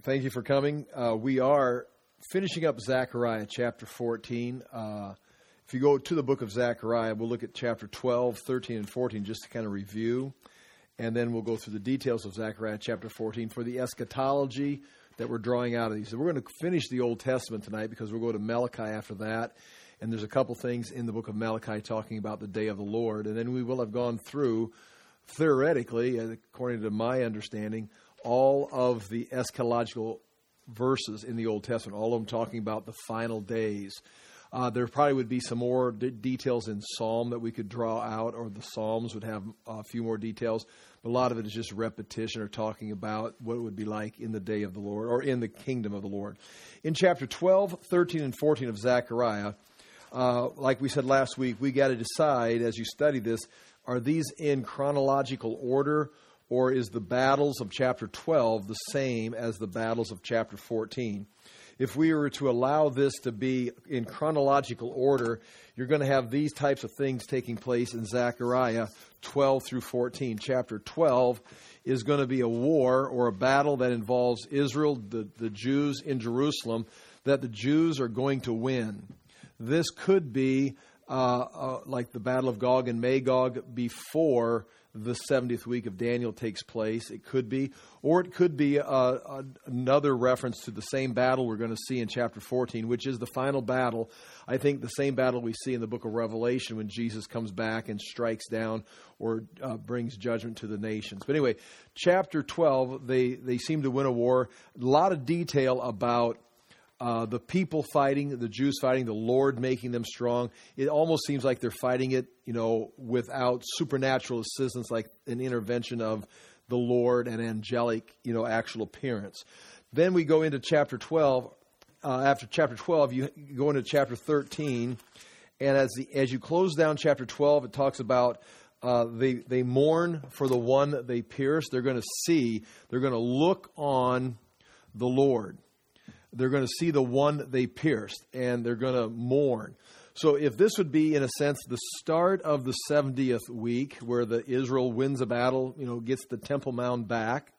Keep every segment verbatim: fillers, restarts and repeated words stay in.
Thank you for coming. Uh, we are finishing up Zechariah chapter fourteen. Uh, if you go to the book of Zechariah, we'll look at chapter twelve, thirteen, and fourteen just to kind of review. And then we'll go through the details of Zechariah chapter fourteen for the eschatology that we're drawing out of these. So we're going to finish the Old Testament tonight because we'll go to Malachi after that. And there's a couple things in the book of Malachi talking about the day of the Lord. And then we will have gone through, theoretically, according to my understanding, all of the eschatological verses in the Old Testament, all of them talking about the final days. Uh, there probably would be some more d- details in Psalm that we could draw out, or the Psalms would have a few more details. But a lot of it is just repetition or talking about what it would be like in the day of the Lord or in the kingdom of the Lord. In chapter twelve, thirteen, and fourteen of Zechariah, uh, like we said last week, we got to decide as you study this, are these in chronological order, or is the battles of chapter twelve the same as the battles of chapter fourteen? If we were to allow this to be in chronological order, you're going to have these types of things taking place in Zechariah twelve through fourteen. Chapter twelve is going to be a war or a battle that involves Israel, the, the Jews in Jerusalem, that the Jews are going to win. This could be uh, uh, like the Battle of Gog and Magog before the seventieth week of Daniel takes place. It could be, or it could be uh, uh, another reference to the same battle we're going to see in chapter fourteen, which is the final battle. I think the same battle we see in the book of Revelation when Jesus comes back and strikes down or uh, brings judgment to the nations. But anyway, chapter twelve, they, they seem to win a war. A lot of detail about Uh, the people fighting, the Jews fighting, the Lord making them strong. It almost seems like they're fighting it, you know, without supernatural assistance, like an intervention of the Lord and angelic, you know, actual appearance. Then we go into chapter twelve. Uh, after chapter twelve, you go into chapter thirteen, and as the as you close down chapter twelve, it talks about uh, they they mourn for the one that they pierced. They're going to see, they're going to look on the Lord. They're going to see the one they pierced, and they're going to mourn. So if this would be, in a sense, the start of the seventieth week, where the Israel wins a battle, you know, gets the Temple Mount back,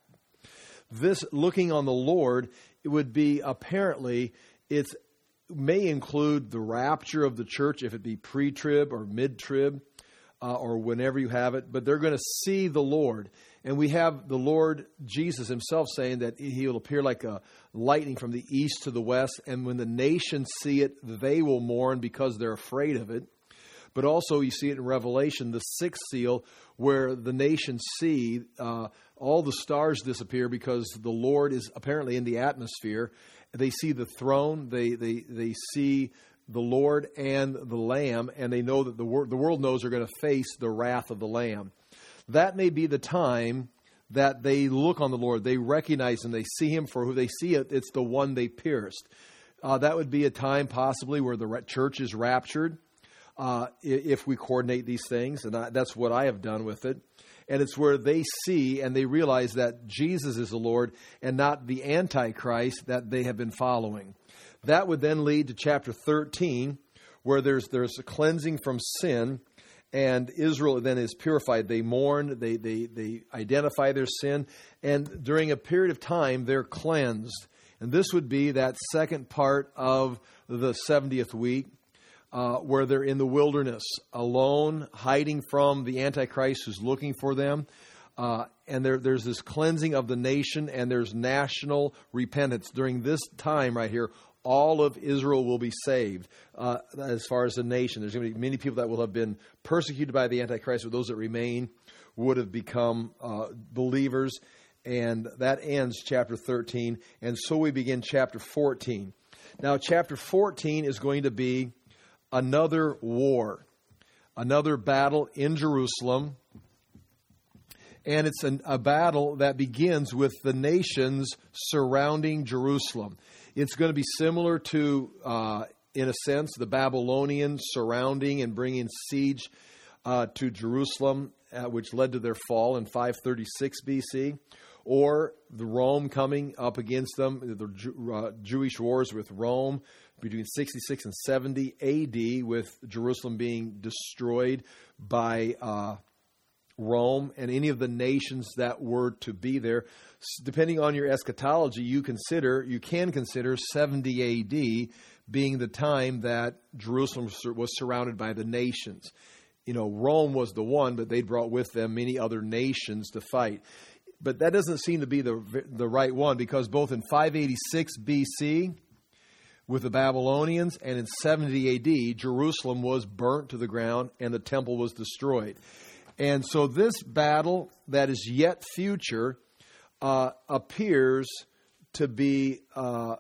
this looking on the Lord, it would be apparently, it may include the rapture of the church, if it be pre-trib or mid-trib, uh, or whenever you have it, but they're going to see the Lord. And we have the Lord Jesus himself saying that he will appear like a lightning from the east to the west. And when the nations see it, they will mourn because they're afraid of it. But also you see it in Revelation, the sixth seal, where the nations see uh, all the stars disappear because the Lord is apparently in the atmosphere. They see the throne, they they they see the Lord and the Lamb, and they know that the, wor- the world knows they're going to face the wrath of the Lamb. That may be the time that they look on the Lord. They recognize him. They see him for who they see it. It's the one they pierced. Uh, that would be a time possibly where the church is raptured, uh, if we coordinate these things. And I, that's what I have done with it. And it's where they see and they realize that Jesus is the Lord and not the Antichrist that they have been following. That would then lead to chapter thirteen, where there's there's a cleansing from sin. And Israel then is purified. They mourn, they, they they identify their sin, and during a period of time, they're cleansed. And this would be that second part of the seventieth week, uh, where they're in the wilderness, alone, hiding from the Antichrist who's looking for them. Uh, and there, there's this cleansing of the nation, and there's national repentance. During this time right here, all of Israel will be saved uh, as far as the nation. There's going to be many people that will have been persecuted by the Antichrist, but those that remain would have become uh, believers. And that ends chapter thirteen. And so we begin chapter fourteen. Now, chapter fourteen is going to be another war, another battle in Jerusalem. And it's an, a battle that begins with the nations surrounding Jerusalem. It's going to be similar to, uh, in a sense, the Babylonians surrounding and bringing siege uh, to Jerusalem, uh, which led to their fall in five thirty-six B C, or the Rome coming up against them, the uh, Jewish wars with Rome between sixty-six and seventy A D, with Jerusalem being destroyed by uh, Rome and any of the nations that were to be there. Depending on your eschatology, you consider, you can consider seventy A D being the time that Jerusalem was surrounded by the nations. You know, Rome was the one, but they brought with them many other nations to fight. But that doesn't seem to be the the right one, because both in five eighty-six B C with the Babylonians and in seventy A D, Jerusalem was burnt to the ground and the temple was destroyed. And so this battle that is yet future uh, appears to be uh,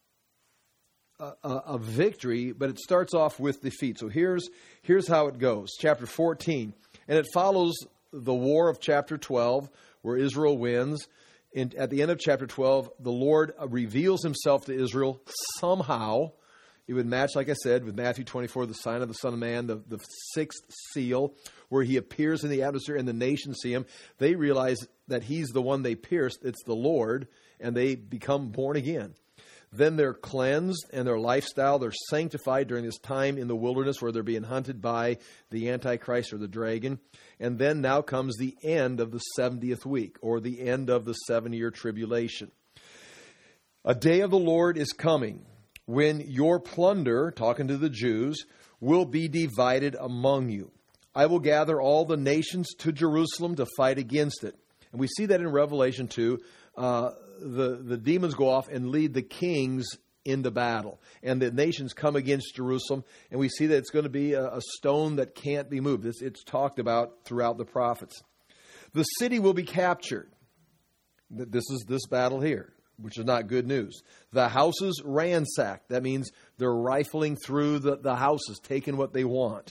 a, a victory, but it starts off with defeat. So here's here's how it goes. Chapter fourteen, and it follows the war of chapter twelve, where Israel wins. In, at the end of chapter twelve, the Lord reveals himself to Israel somehow. It would match, like I said, with Matthew twenty-four, the sign of the Son of Man, the, the sixth seal, where he appears in the atmosphere and the nations see him. They realize that he's the one they pierced. It's the Lord, and they become born again. Then they're cleansed, and their lifestyle, they're sanctified during this time in the wilderness where they're being hunted by the Antichrist or the dragon. And then now comes the end of the seventieth week, or the end of the seven-year tribulation. A day of the Lord is coming when your plunder, talking to the Jews, will be divided among you. I will gather all the nations to Jerusalem to fight against it. And we see that in Revelation two. Uh, the, the demons go off and lead the kings into battle. And the nations come against Jerusalem. And we see that it's going to be a, a stone that can't be moved. It's, it's talked about throughout the prophets. The city will be captured. This is this battle here, which is not good news. The houses ransacked. That means they're rifling through the, the houses, taking what they want.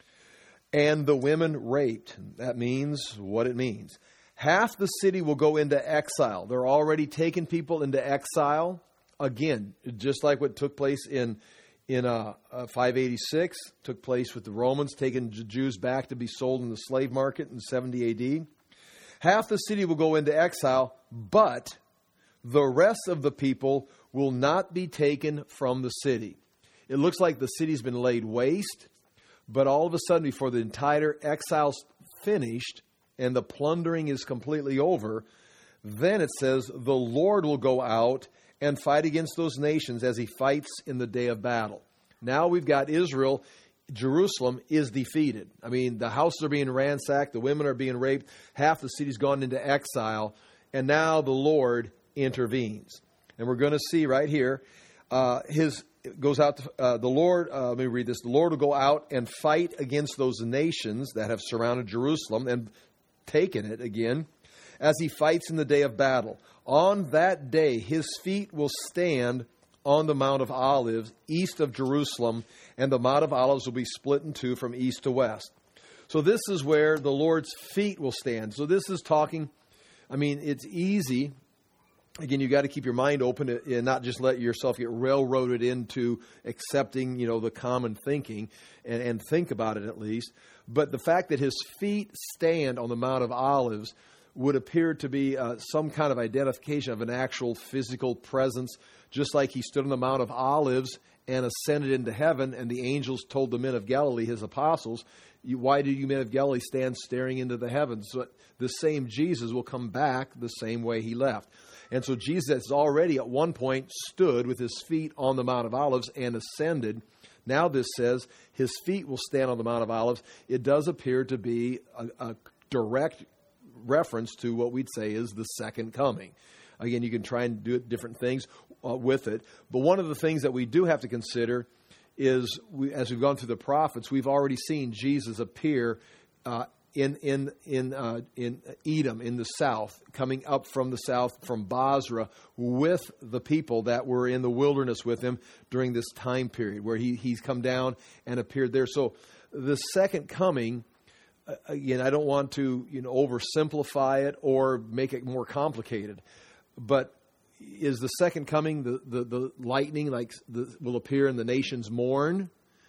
And the women raped. That means what it means. Half the city will go into exile. They're already taking people into exile. Again, just like what took place in in uh, uh, five eighty-six, took place with the Romans, taking Jews back to be sold in the slave market in seventy A D. Half the city will go into exile, but the rest of the people will not be taken from the city. It looks like the city's been laid waste, but all of a sudden, before the entire exile's finished and the plundering is completely over, then it says the Lord will go out and fight against those nations as he fights in the day of battle. Now we've got Israel. Jerusalem is defeated. I mean, the houses are being ransacked. The women are being raped. Half the city's gone into exile. And now the Lord intervenes. And we're going to see right here, uh, his goes out, to, uh, the Lord, uh, let me read this. The Lord will go out and fight against those nations that have surrounded Jerusalem and taken it again, as he fights in the day of battle. On that day, his feet will stand on the Mount of Olives, east of Jerusalem, and the Mount of Olives will be split in two from east to west. So this is where the Lord's feet will stand. So this is talking, I mean, it's easy. Again, you've got to keep your mind open and not just let yourself get railroaded into accepting, you know, the common thinking and, and think about it at least. But the fact that his feet stand on the Mount of Olives would appear to be uh, some kind of identification of an actual physical presence, just like he stood on the Mount of Olives and ascended into heaven, and the angels told the men of Galilee, his apostles, why do you men of Galilee stand staring into the heavens? So the same Jesus will come back the same way he left. And so Jesus has already at one point stood with his feet on the Mount of Olives and ascended. Now this says his feet will stand on the Mount of Olives. It does appear to be a, a direct reference to what we'd say is the second coming. Again, you can try and do different things uh, with it. But one of the things that we do have to consider is, we, as we've gone through the prophets, we've already seen Jesus appear uh, in in in uh, in Edom, in the south, coming up from the south, from Basra, with the people that were in the wilderness with him during this time period, where he he's come down and appeared there. So the second coming, again, I don't want to, you know, oversimplify it or make it more complicated, but is the second coming the, the, the lightning like the, will appear and the nations mourn?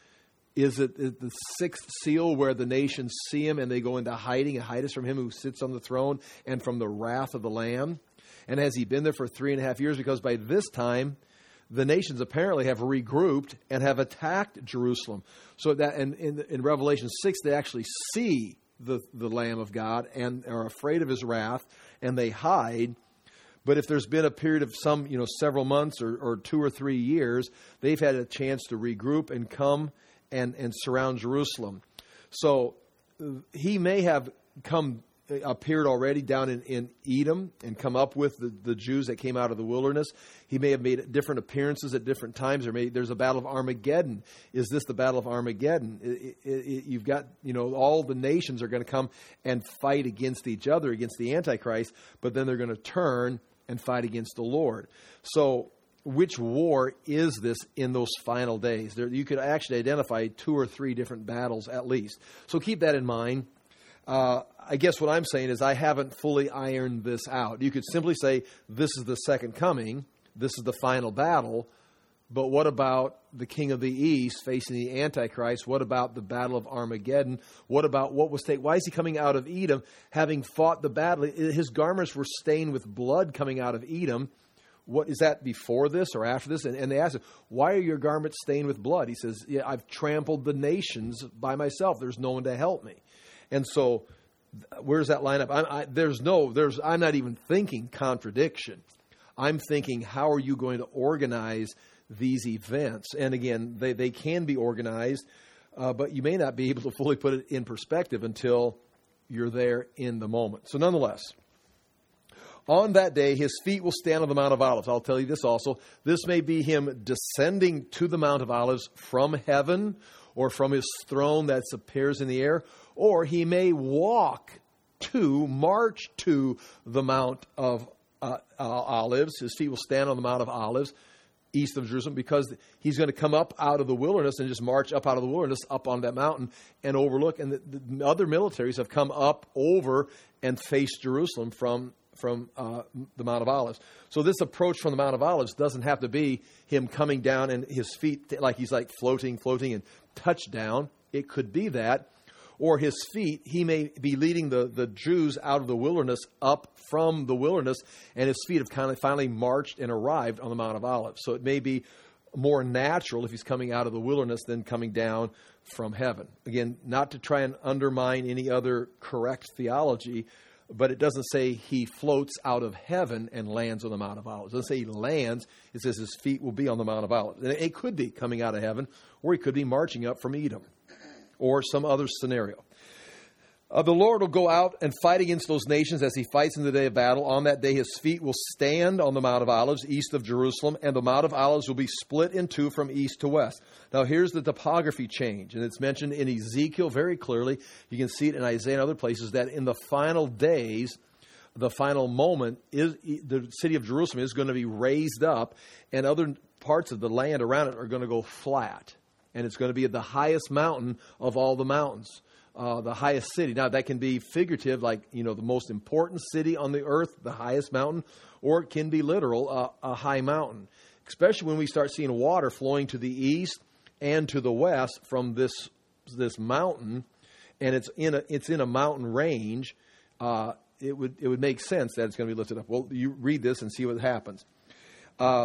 Is it the sixth seal where the nations see him and they go into hiding and hide us from him who sits on the throne and from the wrath of the Lamb? And has he been there for three and a half years? Because by this time, the nations apparently have regrouped and have attacked Jerusalem. So that and in, in Revelation six, they actually see the, the Lamb of God and are afraid of his wrath, and they hide. But if there's been a period of some, you know, several months or, or two or three years, they've had a chance to regroup and come and, and surround Jerusalem. So he may have come appeared already down in, in Edom and come up with the, the Jews that came out of the wilderness. He may have made different appearances at different times. Or maybe there's a battle of Armageddon. Is this the battle of Armageddon? It, it, it, you've got, you know, all the nations are going to come and fight against each other, against the Antichrist, but then they're going to turn and fight against the Lord. So which war is this in those final days? There, you could actually identify two or three different battles at least. So keep that in mind. Uh, I guess what I'm saying is I haven't fully ironed this out. You could simply say this is the second coming, this is the final battle, but what about the king of the east facing the Antichrist? What about the battle of Armageddon? What about what was taken? Why is he coming out of Edom having fought the battle? His garments were stained with blood coming out of Edom. What is that before this or after this? And, and they asked him, why are your garments stained with blood? He says, yeah, I've trampled the nations by myself. There's no one to help me. And so, where does that line up? I, I, there's no, there's. I'm not even thinking contradiction. I'm thinking, how are you going to organize these events? And again, they, they can be organized, uh, but you may not be able to fully put it in perspective until you're there in the moment. So nonetheless, on that day, his feet will stand on the Mount of Olives. I'll tell you this also. This may be him descending to the Mount of Olives from heaven or from his throne that appears in the air, or he may walk to, march to the Mount of uh, uh, Olives. His feet will stand on the Mount of Olives east of Jerusalem, because he's going to come up out of the wilderness and just march up out of the wilderness up on that mountain and overlook. And the, the other militaries have come up over and faced Jerusalem from from uh, the Mount of Olives. So this approach from the Mount of Olives doesn't have to be him coming down and his feet, like he's like floating, floating and touchdown. It could be that. Or his feet, he may be leading the, the Jews out of the wilderness up from the wilderness, and his feet have kind of finally marched and arrived on the Mount of Olives. So it may be more natural if he's coming out of the wilderness than coming down from heaven. Again, not to try and undermine any other correct theology, but it doesn't say he floats out of heaven and lands on the Mount of Olives. It doesn't say he lands. It says his feet will be on the Mount of Olives. And it could be coming out of heaven, or he could be marching up from Edom, or some other scenario. Uh, the Lord will go out and fight against those nations as he fights in the day of battle. On that day, his feet will stand on the Mount of Olives east of Jerusalem, and the Mount of Olives will be split in two from east to west. Now, here's the topography change, and it's mentioned in Ezekiel very clearly. You can see it in Isaiah and other places, that in the final days, the final moment, is the city of Jerusalem is going to be raised up, and other parts of the land around it are going to go flat. And it's going to be the highest mountain of all the mountains. Uh, the highest city. Now, that can be figurative, like, you know, the most important city on the earth, the highest mountain, or it can be literal, uh, a high mountain. Especially when we start seeing water flowing to the east and to the west from this this mountain, and it's in a it's in a mountain range. Uh, it would it would make sense that it's going to be lifted up. Well, you read this and see what happens. Uh,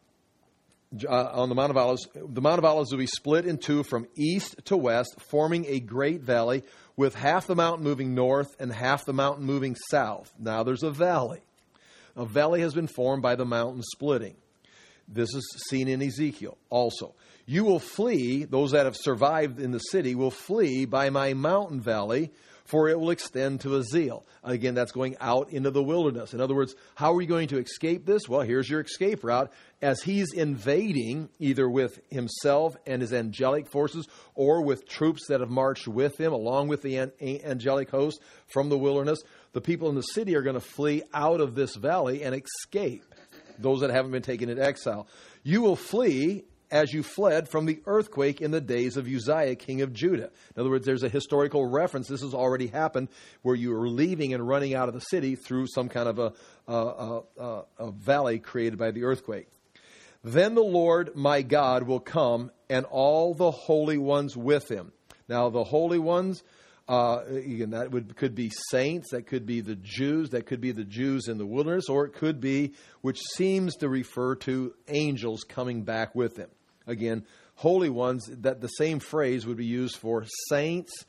Uh, on the Mount of Olives, the Mount of Olives will be split in two from east to west, forming a great valley, with half the mountain moving north and half the mountain moving south. Now there's a valley. A valley has been formed by the mountain splitting. This is seen in Ezekiel also. You will flee, those that have survived in the city will flee by my mountain valley, for it will extend to Azeel. Again, that's going out into the wilderness. In other words, how are you going to escape this? Well, here's your escape route. As he's invading, either with himself and his angelic forces, or with troops that have marched with him, along with the angelic host from the wilderness, the people in the city are going to flee out of this valley and escape, those that haven't been taken into exile. You will flee as you fled from the earthquake in the days of Uzziah, king of Judah. In other words, there's a historical reference. This has already happened, where you were leaving and running out of the city through some kind of a, a, a, a valley created by the earthquake. Then the Lord my God will come, and all the holy ones with him. Now, the holy ones, uh, again, that would could be saints, that could be the Jews, that could be the Jews in the wilderness, or it could be, which seems to refer to angels coming back with him. Again, holy ones, that the same phrase would be used for saints,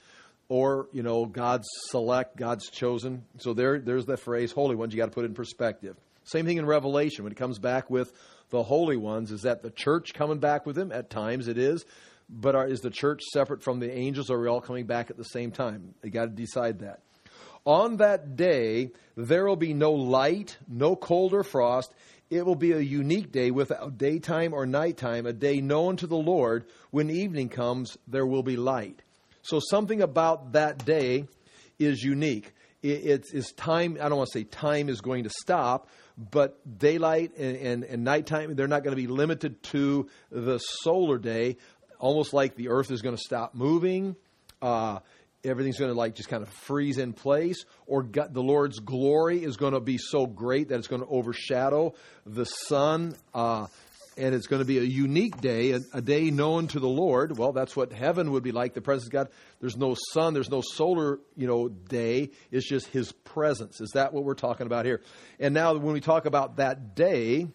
or, you know, God's select, God's chosen. So there, there's the phrase, holy ones. You got to put it in perspective. Same thing in Revelation when it comes back with the holy ones. Is that the church coming back with him? At times it is. But are, is the church separate from the angels, or are we all coming back at the same time? You got to decide that. On that day, there will be no light, no cold or frost. It will be a unique day without daytime or nighttime, a day known to the Lord. When evening comes, there will be light. So something about that day is unique. It, it's time, I don't want to say time is going to stop, but daylight and, and, and nighttime, they're not going to be limited to the solar day, almost like the earth is going to stop moving. Uh, everything's going to like just kind of freeze in place, or God, the Lord's glory is going to be so great that it's going to overshadow the sun. Uh, and it's going to be a unique day, a, a day known to the Lord. Well, that's what heaven would be like. The presence of God. There's no sun. There's no solar, you know, day. It's just his presence. Is that what we're talking about here? And now when we talk about that day,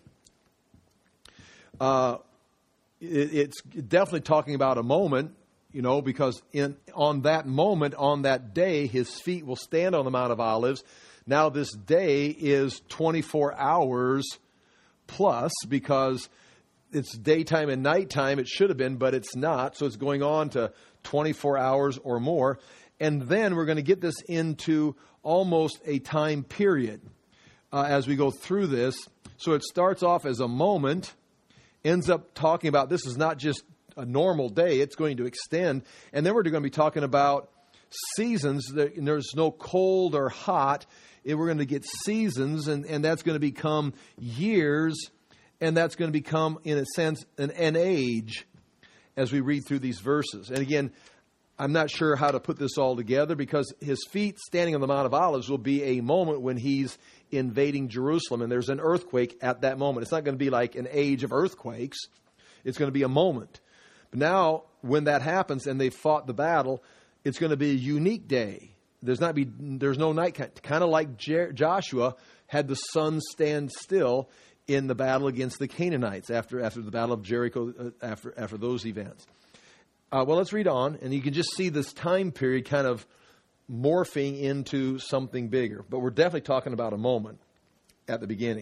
uh, it, it's definitely talking about a moment, you know, because in on that moment, on that day, his feet will stand on the Mount of Olives. Now this day is twenty-four hours plus, because it's daytime and nighttime. It should have been, but it's not. So it's going on to twenty-four hours or more. And then we're going to get this into almost a time period uh, as we go through this. So it starts off as a moment, ends up talking about this is not just a normal day. It's going to extend. And then we're going to be talking about seasons. There's no cold or hot. We're going to get seasons, and, and that's going to become years. And that's going to become, in a sense, an, an age as we read through these verses. And again, I'm not sure how to put this all together, because his feet standing on the Mount of Olives will be a moment when he's invading Jerusalem. And there's an earthquake at that moment. It's not going to be like an age of earthquakes. It's going to be a moment. But now, when that happens and they've fought the battle, it's going to be a unique day. There's not be there's no night, kind of like Jer- Joshua had the sun stand still in the battle against the Canaanites after after the battle of Jericho, uh, after after those events. Uh, well, let's read on, and you can just see this time period kind of morphing into something bigger. But we're definitely talking about a moment at the beginning.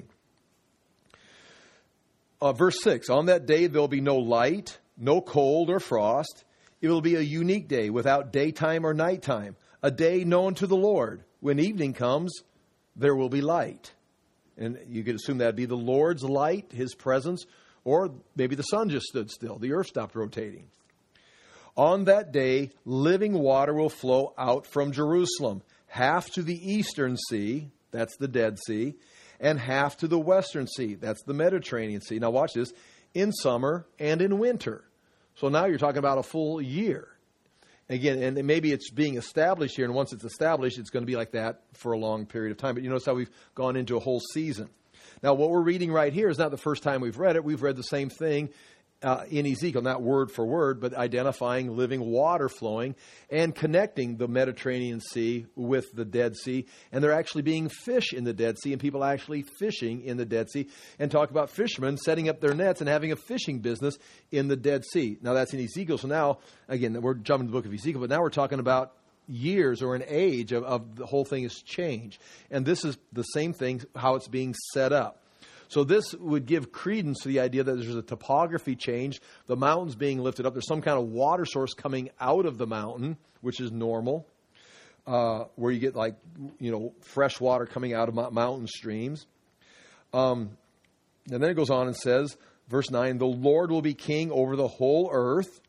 Uh, verse six, on that day there will be no light, no cold or frost. It will be a unique day without daytime or nighttime, a day known to the Lord. When evening comes, there will be light. And you could assume that'd be the Lord's light, his presence, or maybe the sun just stood still. The earth stopped rotating. On that day, living water will flow out from Jerusalem, half to the eastern sea, that's the Dead Sea, and half to the western sea, that's the Mediterranean Sea. Now watch this, in summer and in winter. So now you're talking about a full year. Again, and maybe it's being established here, and once it's established, it's going to be like that for a long period of time. But you notice how we've gone into a whole season. Now, what we're reading right here is not the first time we've read it. We've read the same thing uh, in Ezekiel, not word for word, but identifying living water flowing and connecting the Mediterranean Sea with the Dead Sea. And there actually being fish in the Dead Sea, and people actually fishing in the Dead Sea, and talk about fishermen setting up their nets and having a fishing business in the Dead Sea. Now, that's in Ezekiel. So now, again, we're jumping to the book of Ezekiel, but now we're talking about years or an age of, of the whole thing has changed. And this is the same thing, how it's being set up. So this would give credence to the idea that there's a topography change, the mountain's being lifted up. There's some kind of water source coming out of the mountain, which is normal, uh, where you get like, you know, fresh water coming out of mountain streams. Um, and then it goes on and says, verse nine, the Lord will be king over the whole earth.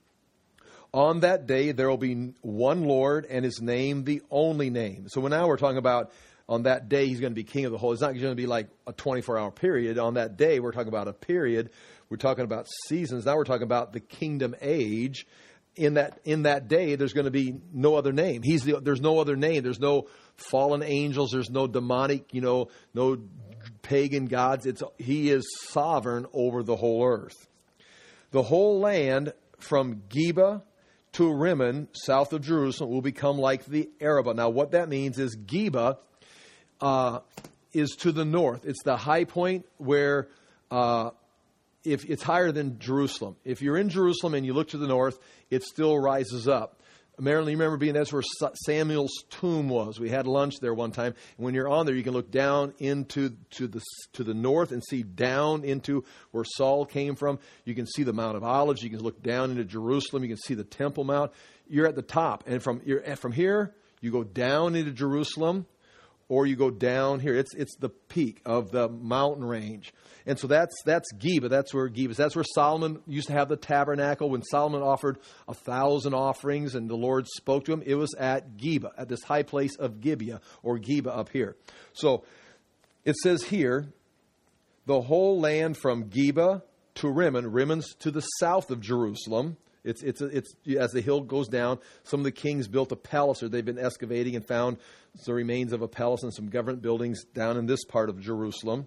On that day, there will be one Lord, and his name the only name. So now we're talking about on that day, he's going to be king of the whole. It's not going to be like a twenty-four hour period. On that day, we're talking about a period. We're talking about seasons. Now we're talking about the kingdom age. In that in that day, there's going to be no other name. He's the, there's no other name. There's no fallen angels. There's no demonic, you know, no pagan gods. It's he is sovereign over the whole earth. The whole land from Geba to Rimmon, south of Jerusalem, will become like the Arabah. Now, what that means is Geba Uh, is to the north. It's the high point where uh, if it's higher than Jerusalem. If you're in Jerusalem and you look to the north, it still rises up. Marilyn, you remember being, that's where Samuel's tomb was. We had lunch there one time. And when you're on there, you can look down into to the to the north and see down into where Saul came from. You can see the Mount of Olives. You can look down into Jerusalem. You can see the Temple Mount. You're at the top. And from you're, from here, you go down into Jerusalem, or you go down here. It's it's the peak of the mountain range. And so that's that's Geba. That's where Geba is. That's where Solomon used to have the tabernacle. When Solomon offered a thousand offerings and the Lord spoke to him, it was at Geba, at this high place of Gibeah, or Geba up here. So it says here, the whole land from Geba to Rimmon. Rimmon's to the south of Jerusalem. It's it's it's as the hill goes down. Some of the kings built a palace, or they've been excavating and found the remains of a palace and some government buildings down in this part of Jerusalem.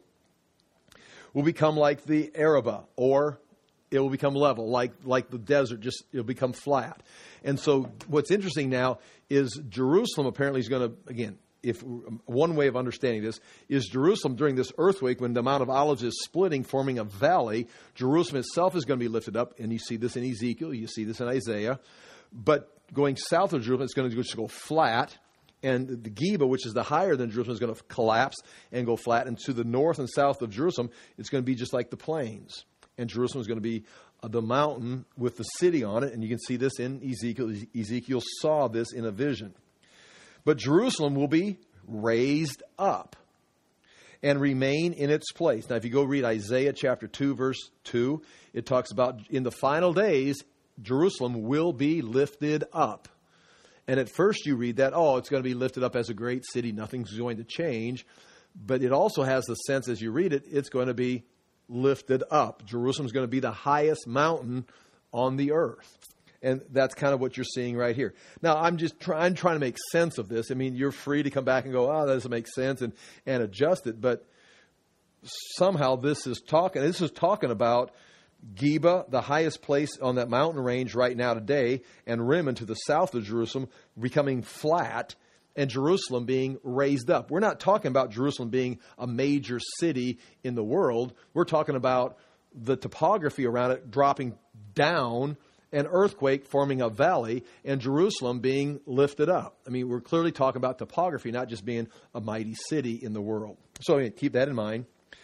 Will become like the Arabah, or it will become level, like like the desert. Just it'll become flat. And so, what's interesting now is Jerusalem apparently is going to, again, if one way of understanding this is Jerusalem during this earthquake, when the Mount of Olives is splitting, forming a valley, Jerusalem itself is going to be lifted up, and you see this in Ezekiel, you see this in Isaiah. But going south of Jerusalem, it's going to just go flat. And the Geba, which is the higher than Jerusalem, is going to collapse and go flat. And to the north and south of Jerusalem, it's going to be just like the plains. And Jerusalem is going to be uh, the mountain with the city on it. And you can see this in Ezekiel. Ezekiel saw this in a vision. But Jerusalem will be raised up and remain in its place. Now, if you go read Isaiah chapter two, verse two, it talks about in the final days, Jerusalem will be lifted up. And at first you read that, oh, it's going to be lifted up as a great city. Nothing's going to change. But it also has the sense as you read it, it's going to be lifted up. Jerusalem's going to be the highest mountain on the earth. And that's kind of what you're seeing right here. Now, I'm just try, I'm trying to make sense of this. I mean, you're free to come back and go, oh, that doesn't make sense, and, and adjust it. But somehow this is talking, this is talking about Geba, the highest place on that mountain range right now today, and Rimmon to the south of Jerusalem becoming flat, and Jerusalem being raised up. We're not talking about Jerusalem being a major city in the world. We're talking about the topography around it dropping down, an earthquake forming a valley, and Jerusalem being lifted up. I mean, we're clearly talking about topography, not just being a mighty city in the world. So again, keep that in mind.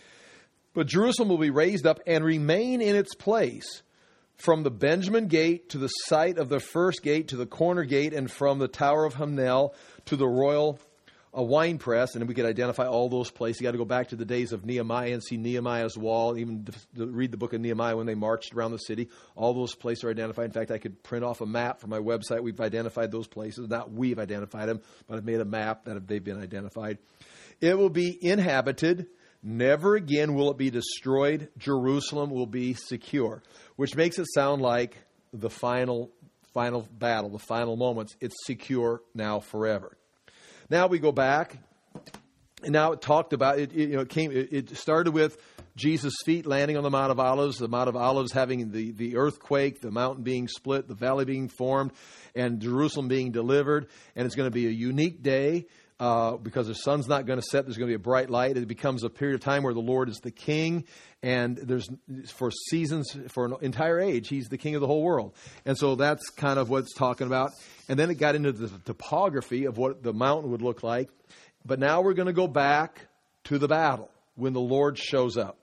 But Jerusalem will be raised up and remain in its place from the Benjamin gate to the site of the first gate to the corner gate, and from the Tower of Hananel to the royal uh, wine press. And we could identify all those places. You got to go back to the days of Nehemiah and see Nehemiah's wall, even to read the book of Nehemiah when they marched around the city. All those places are identified. In fact, I could print off a map from my website. We've identified those places. Not we've identified them, but I've made a map that they've been identified. It will be inhabited. Never again will it be destroyed. Jerusalem will be secure, which makes it sound like the final, final battle, the final moments. It's secure now forever. Now we go back, and now it talked about it. it you know, it came. It, it started with Jesus' feet landing on the Mount of Olives, the Mount of Olives having the, the earthquake, the mountain being split, the valley being formed, and Jerusalem being delivered. And it's going to be a unique day. Uh, because the sun's not going to set, there's going to be a bright light. It becomes a period of time where the Lord is the king, and there's for seasons, for an entire age, he's the king of the whole world. And so that's kind of what it's talking about. And then it got into the topography of what the mountain would look like. But now we're going to go back to the battle when the Lord shows up.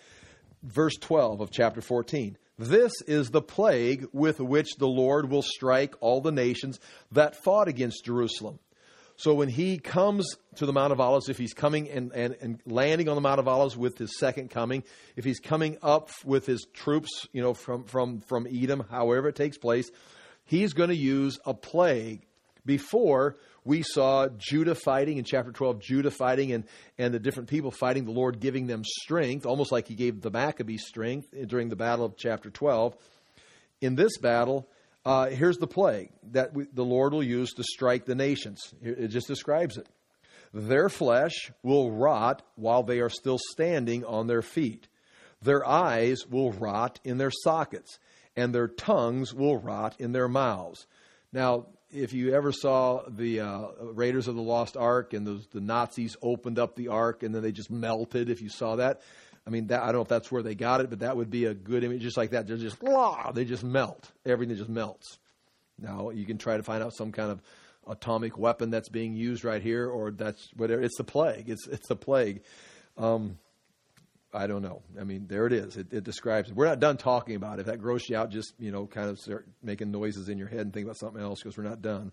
Verse twelve of chapter fourteen. This is the plague with which the Lord will strike all the nations that fought against Jerusalem. So when he comes to the Mount of Olives, if he's coming and, and, and landing on the Mount of Olives with his second coming, if he's coming up with his troops, you know, from, from, from Edom, however it takes place, he's going to use a plague. Before, we saw Judah fighting in chapter twelve, Judah fighting and, and the different people fighting, the Lord giving them strength, almost like he gave the Maccabees strength during the battle of chapter twelve. In this battle, Uh, here's the plague that we, the Lord will use to strike the nations. It just describes it. Their flesh will rot while they are still standing on their feet. Their eyes will rot in their sockets, and their tongues will rot in their mouths. Now, if you ever saw the uh, Raiders of the Lost Ark, and those, the Nazis opened up the Ark, and then they just melted, if you saw that, I mean, that, I don't know if that's where they got it, but that would be a good image. Just like that, they're just, blah, they just melt. Everything just melts. Now, you can try to find out some kind of atomic weapon that's being used right here, or that's whatever. It's the plague. It's it's the plague. Um, I don't know. I mean, there it is. It, it describes it. We're not done talking about it. If that grosses you out, just, you know, kind of start making noises in your head and think about something else, because we're not done.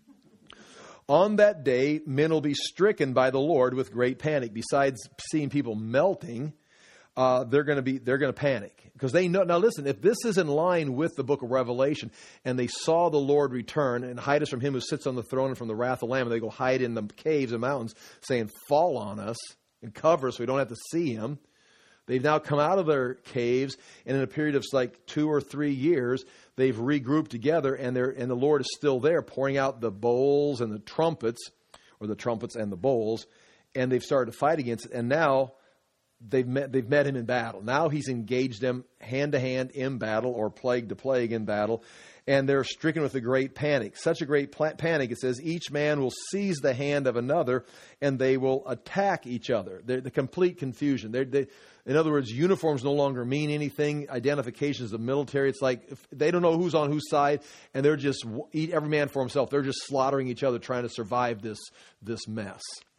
On that day, men will be stricken by the Lord with great panic. Besides seeing people melting, uh, they're going to be they're going to panic, because they know. Now, listen, if this is in line with the book of Revelation, and they saw the Lord return and hide us from him who sits on the throne and from the wrath of the Lamb, and they go hide in the caves and mountains, saying, "Fall on us and cover us so we don't have to see him." They've now come out of their caves, and in a period of like two or three years, they've regrouped together, and they're and the Lord is still there, pouring out the bowls and the trumpets, or the trumpets and the bowls, and they've started to fight against it. And now they've met they've met him in battle. Now he's engaged them hand to hand in battle, or plague to plague in battle, and they're stricken with a great panic. Such a great pla- panic, it says, each man will seize the hand of another, and they will attack each other. They're the complete confusion. They're, they, in other words, uniforms no longer mean anything. Identifications of military, it's like if they don't know who's on whose side, and they're just eat every man for himself. They're just slaughtering each other, trying to survive this this mess.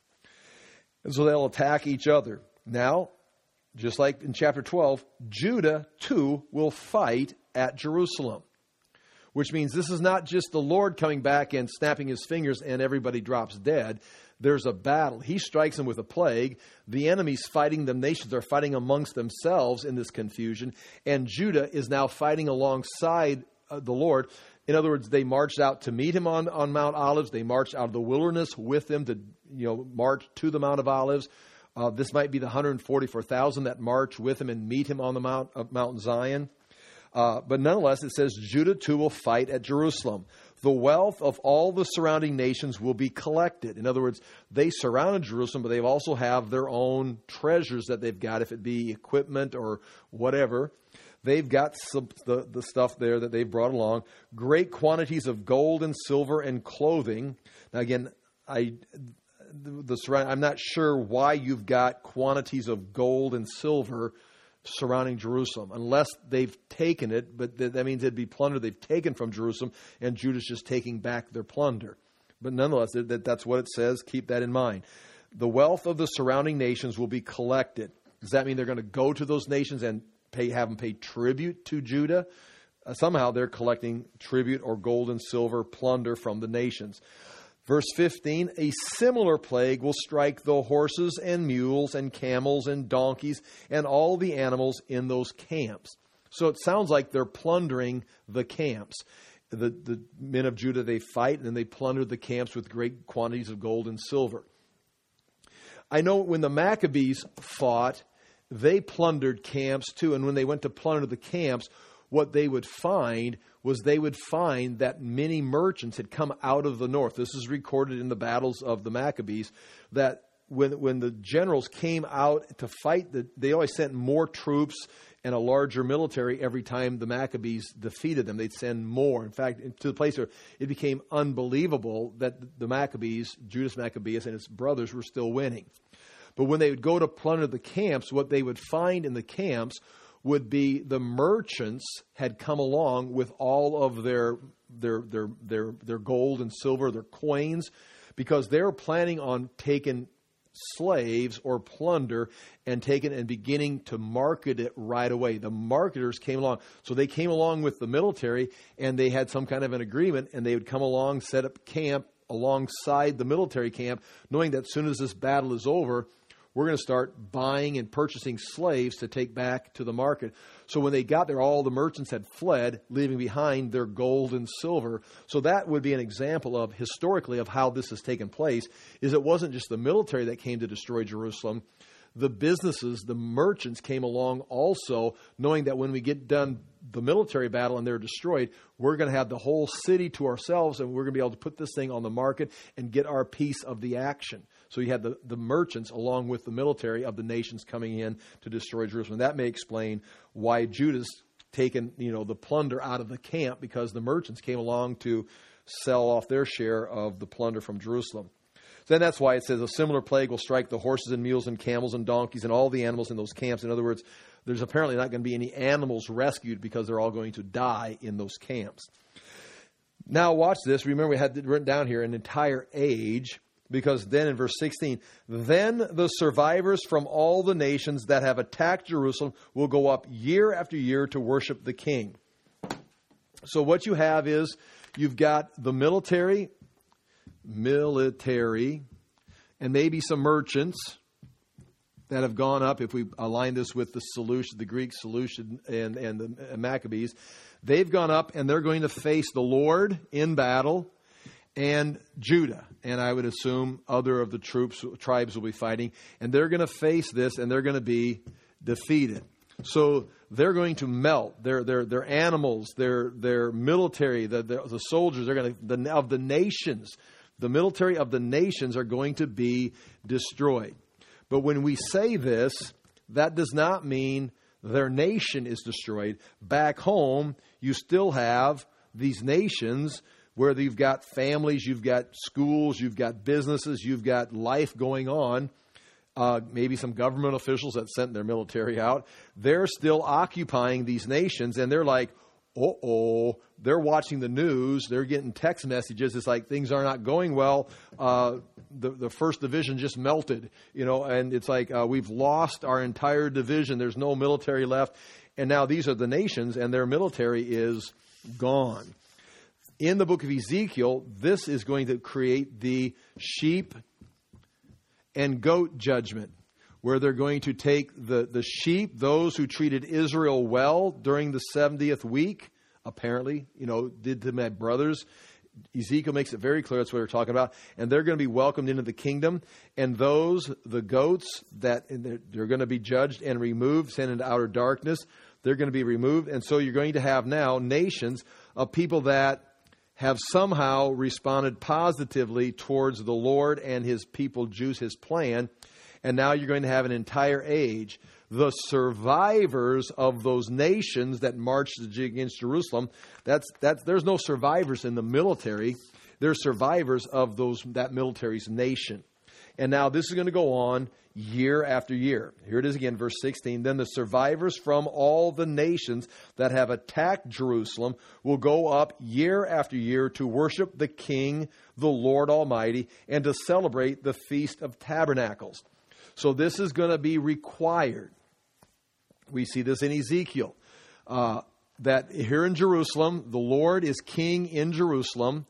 And so they'll attack each other. Now, just like in chapter twelve, Judah too will fight at Jerusalem. Which means this is not just the Lord coming back and snapping his fingers and everybody drops dead. There's a battle. He strikes them with a plague. The enemies fighting the nations are fighting amongst themselves in this confusion. And Judah is now fighting alongside uh, the Lord. In other words, they marched out to meet him on, on Mount Olives. They marched out of the wilderness with him to, you know, march to the Mount of Olives. Uh, this might be the one hundred forty-four thousand that march with him and meet him on the Mount of Mount Zion. Uh, but nonetheless, it says, Judah too will fight at Jerusalem. The wealth of all the surrounding nations will be collected. In other words, they surrounded Jerusalem, but they also have their own treasures that they've got, if it be equipment or whatever. They've got some, the, the stuff there that they've brought along. Great quantities of gold and silver and clothing. Now, again, I... The, the surround, I'm not sure why you've got quantities of gold and silver surrounding Jerusalem, unless they've taken it, but th- that means it'd be plunder they've taken from Jerusalem, and Judah's just taking back their plunder. But nonetheless, that, that's what it says. Keep that in mind. The wealth of the surrounding nations will be collected. Does that mean they're going to go to those nations and pay, have them pay tribute to Judah? Uh, somehow they're collecting tribute or gold and silver plunder from the nations. Verse fifteen, a similar plague will strike the horses and mules and camels and donkeys and all the animals in those camps. So it sounds like they're plundering the camps. The, the men of Judah, they fight, and then they plunder the camps with great quantities of gold and silver. I know when the Maccabees fought, they plundered camps too. And when they went to plunder the camps, what they would find was they would find that many merchants had come out of the north. This is recorded in the battles of the Maccabees, that when when the generals came out to fight, the, they always sent more troops and a larger military every time the Maccabees defeated them. They'd send more. In fact, to the place where it became unbelievable that the Maccabees, Judas Maccabeus and his brothers, were still winning. But when they would go to plunder the camps, what they would find in the camps would be the merchants had come along with all of their their their their their gold and silver, their coins, because they were planning on taking slaves or plunder and taking and beginning to market it right away. The marketers came along. So they came along with the military, and they had some kind of an agreement, and they would come along, set up camp alongside the military camp, knowing that as soon as this battle is over, we're going to start buying and purchasing slaves to take back to the market. So when they got there, all the merchants had fled, leaving behind their gold and silver. So that would be an example of, historically, of how this has taken place, is it wasn't just the military that came to destroy Jerusalem. The businesses, the merchants came along also, knowing that when we get done the military battle and they're destroyed, we're going to have the whole city to ourselves, and we're going to be able to put this thing on the market and get our piece of the action. So you had the, the merchants along with the military of the nations coming in to destroy Jerusalem. That may explain why Judah's taken, you know, the plunder out of the camp, because the merchants came along to sell off their share of the plunder from Jerusalem. Then that's why it says a similar plague will strike the horses and mules and camels and donkeys and all the animals in those camps. In other words, there's apparently not going to be any animals rescued because they're all going to die in those camps. Now watch this. Remember, we had it written down here, an entire age, because then in verse sixteen, then the survivors from all the nations that have attacked Jerusalem will go up year after year to worship the king. So what you have is, you've got the military, military, and maybe some merchants that have gone up. If we align this with the solution, the Greek solution and, and the Maccabees, they've gone up and they're going to face the Lord in battle and Judah. And I would assume other of the troops, tribes will be fighting. And they're going to face this and they're going to be defeated. So they're going to melt. Their their their animals, their their military, the the, the soldiers, they're going to the of the nations. The military of the nations are going to be destroyed. But when we say this, that does not mean their nation is destroyed. Back home, you still have these nations where you've got families, you've got schools, you've got businesses, you've got life going on. Uh, maybe some government officials that sent their military out. They're still occupying these nations, and they're like, uh-oh, they're watching the news, they're getting text messages. It's like things are not going well. Uh, the, the first division just melted, you know, and it's like uh, we've lost our entire division. There's no military left. And now these are the nations, and their military is gone. In the book of Ezekiel, this is going to create the sheep and goat judgment, where they're going to take the, the sheep, those who treated Israel well during the seventieth week, apparently, you know, did to my brothers. Ezekiel makes it very clear that's what they're talking about. And they're going to be welcomed into the kingdom. And those, the goats, that they're, they're going to be judged and removed, sent into outer darkness. They're going to be removed. And so you're going to have now nations of people that have somehow responded positively towards the Lord and his people, Jews, his plan. And now you're going to have an entire age. The survivors of those nations that marched against Jerusalem, that's, that's, there's no survivors in the military. There's survivors of those that military's nation. And now this is going to go on year after year. Here it is again, verse sixteen. Then the survivors from all the nations that have attacked Jerusalem will go up year after year to worship the King, the Lord Almighty, and to celebrate the Feast of Tabernacles. So this is going to be required. We see this in Ezekiel, uh, that here in Jerusalem, the Lord is king in Jerusalem.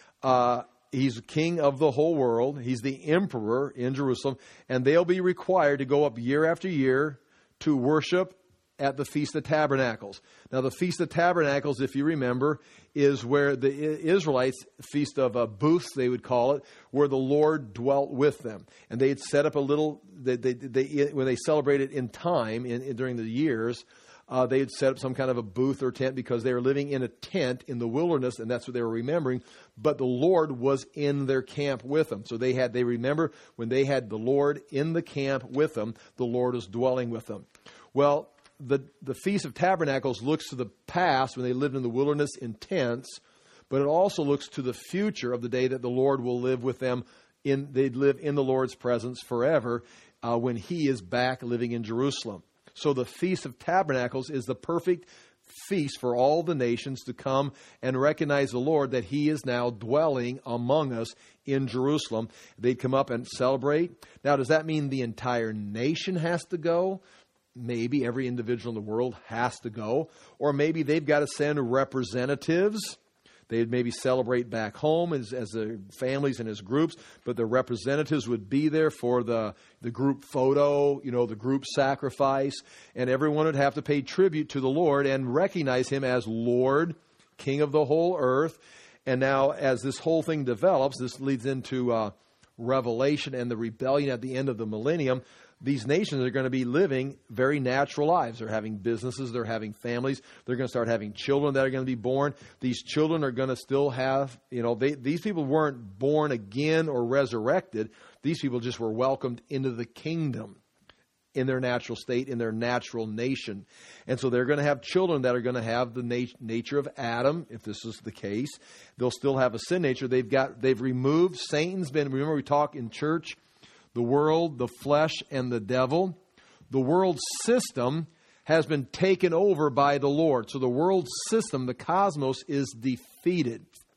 Uh, he's king of the whole world. He's the emperor in Jerusalem. And they'll be required to go up year after year to worship at the Feast of Tabernacles. Now, the Feast of Tabernacles, if you remember, is where the Israelites, Feast of uh, Booths, they would call it, where the Lord dwelt with them. And they'd set up a little, they, they, they, when they celebrated in time, in, in during the years, uh, they'd set up some kind of a booth or tent because they were living in a tent in the wilderness, and that's what they were remembering. But the Lord was in their camp with them. So they had, they remember when they had the Lord in the camp with them, the Lord was dwelling with them. Well, The, the Feast of Tabernacles looks to the past when they lived in the wilderness in tents, but it also looks to the future of the day that the Lord will live with them. In they'd live in the Lord's presence forever uh, when He is back living in Jerusalem. So the Feast of Tabernacles is the perfect feast for all the nations to come and recognize the Lord, that He is now dwelling among us in Jerusalem. They'd come up and celebrate. Now, does that mean the entire nation has to go? Maybe every individual in the world has to go. Or maybe they've got to send representatives. They'd maybe celebrate back home as, as their families and as groups, but the representatives would be there for the, the group photo, you know, the group sacrifice, and everyone would have to pay tribute to the Lord and recognize Him as Lord, King of the whole earth. And now as this whole thing develops, this leads into uh, Revelation and the rebellion at the end of the millennium. These nations are going to be living very natural lives. They're having businesses. They're having families. They're going to start having children that are going to be born. These children are going to still have, you know, they, these people weren't born again or resurrected. These people just were welcomed into the kingdom in their natural state, in their natural nation. And so they're going to have children that are going to have the nat- nature of Adam, if this is the case. They'll still have a sin nature. They've got, they've removed, Satan's been, remember we talk in church, the world, the flesh, and the devil. The world system has been taken over by the Lord. So the world system, the cosmos, is defeated.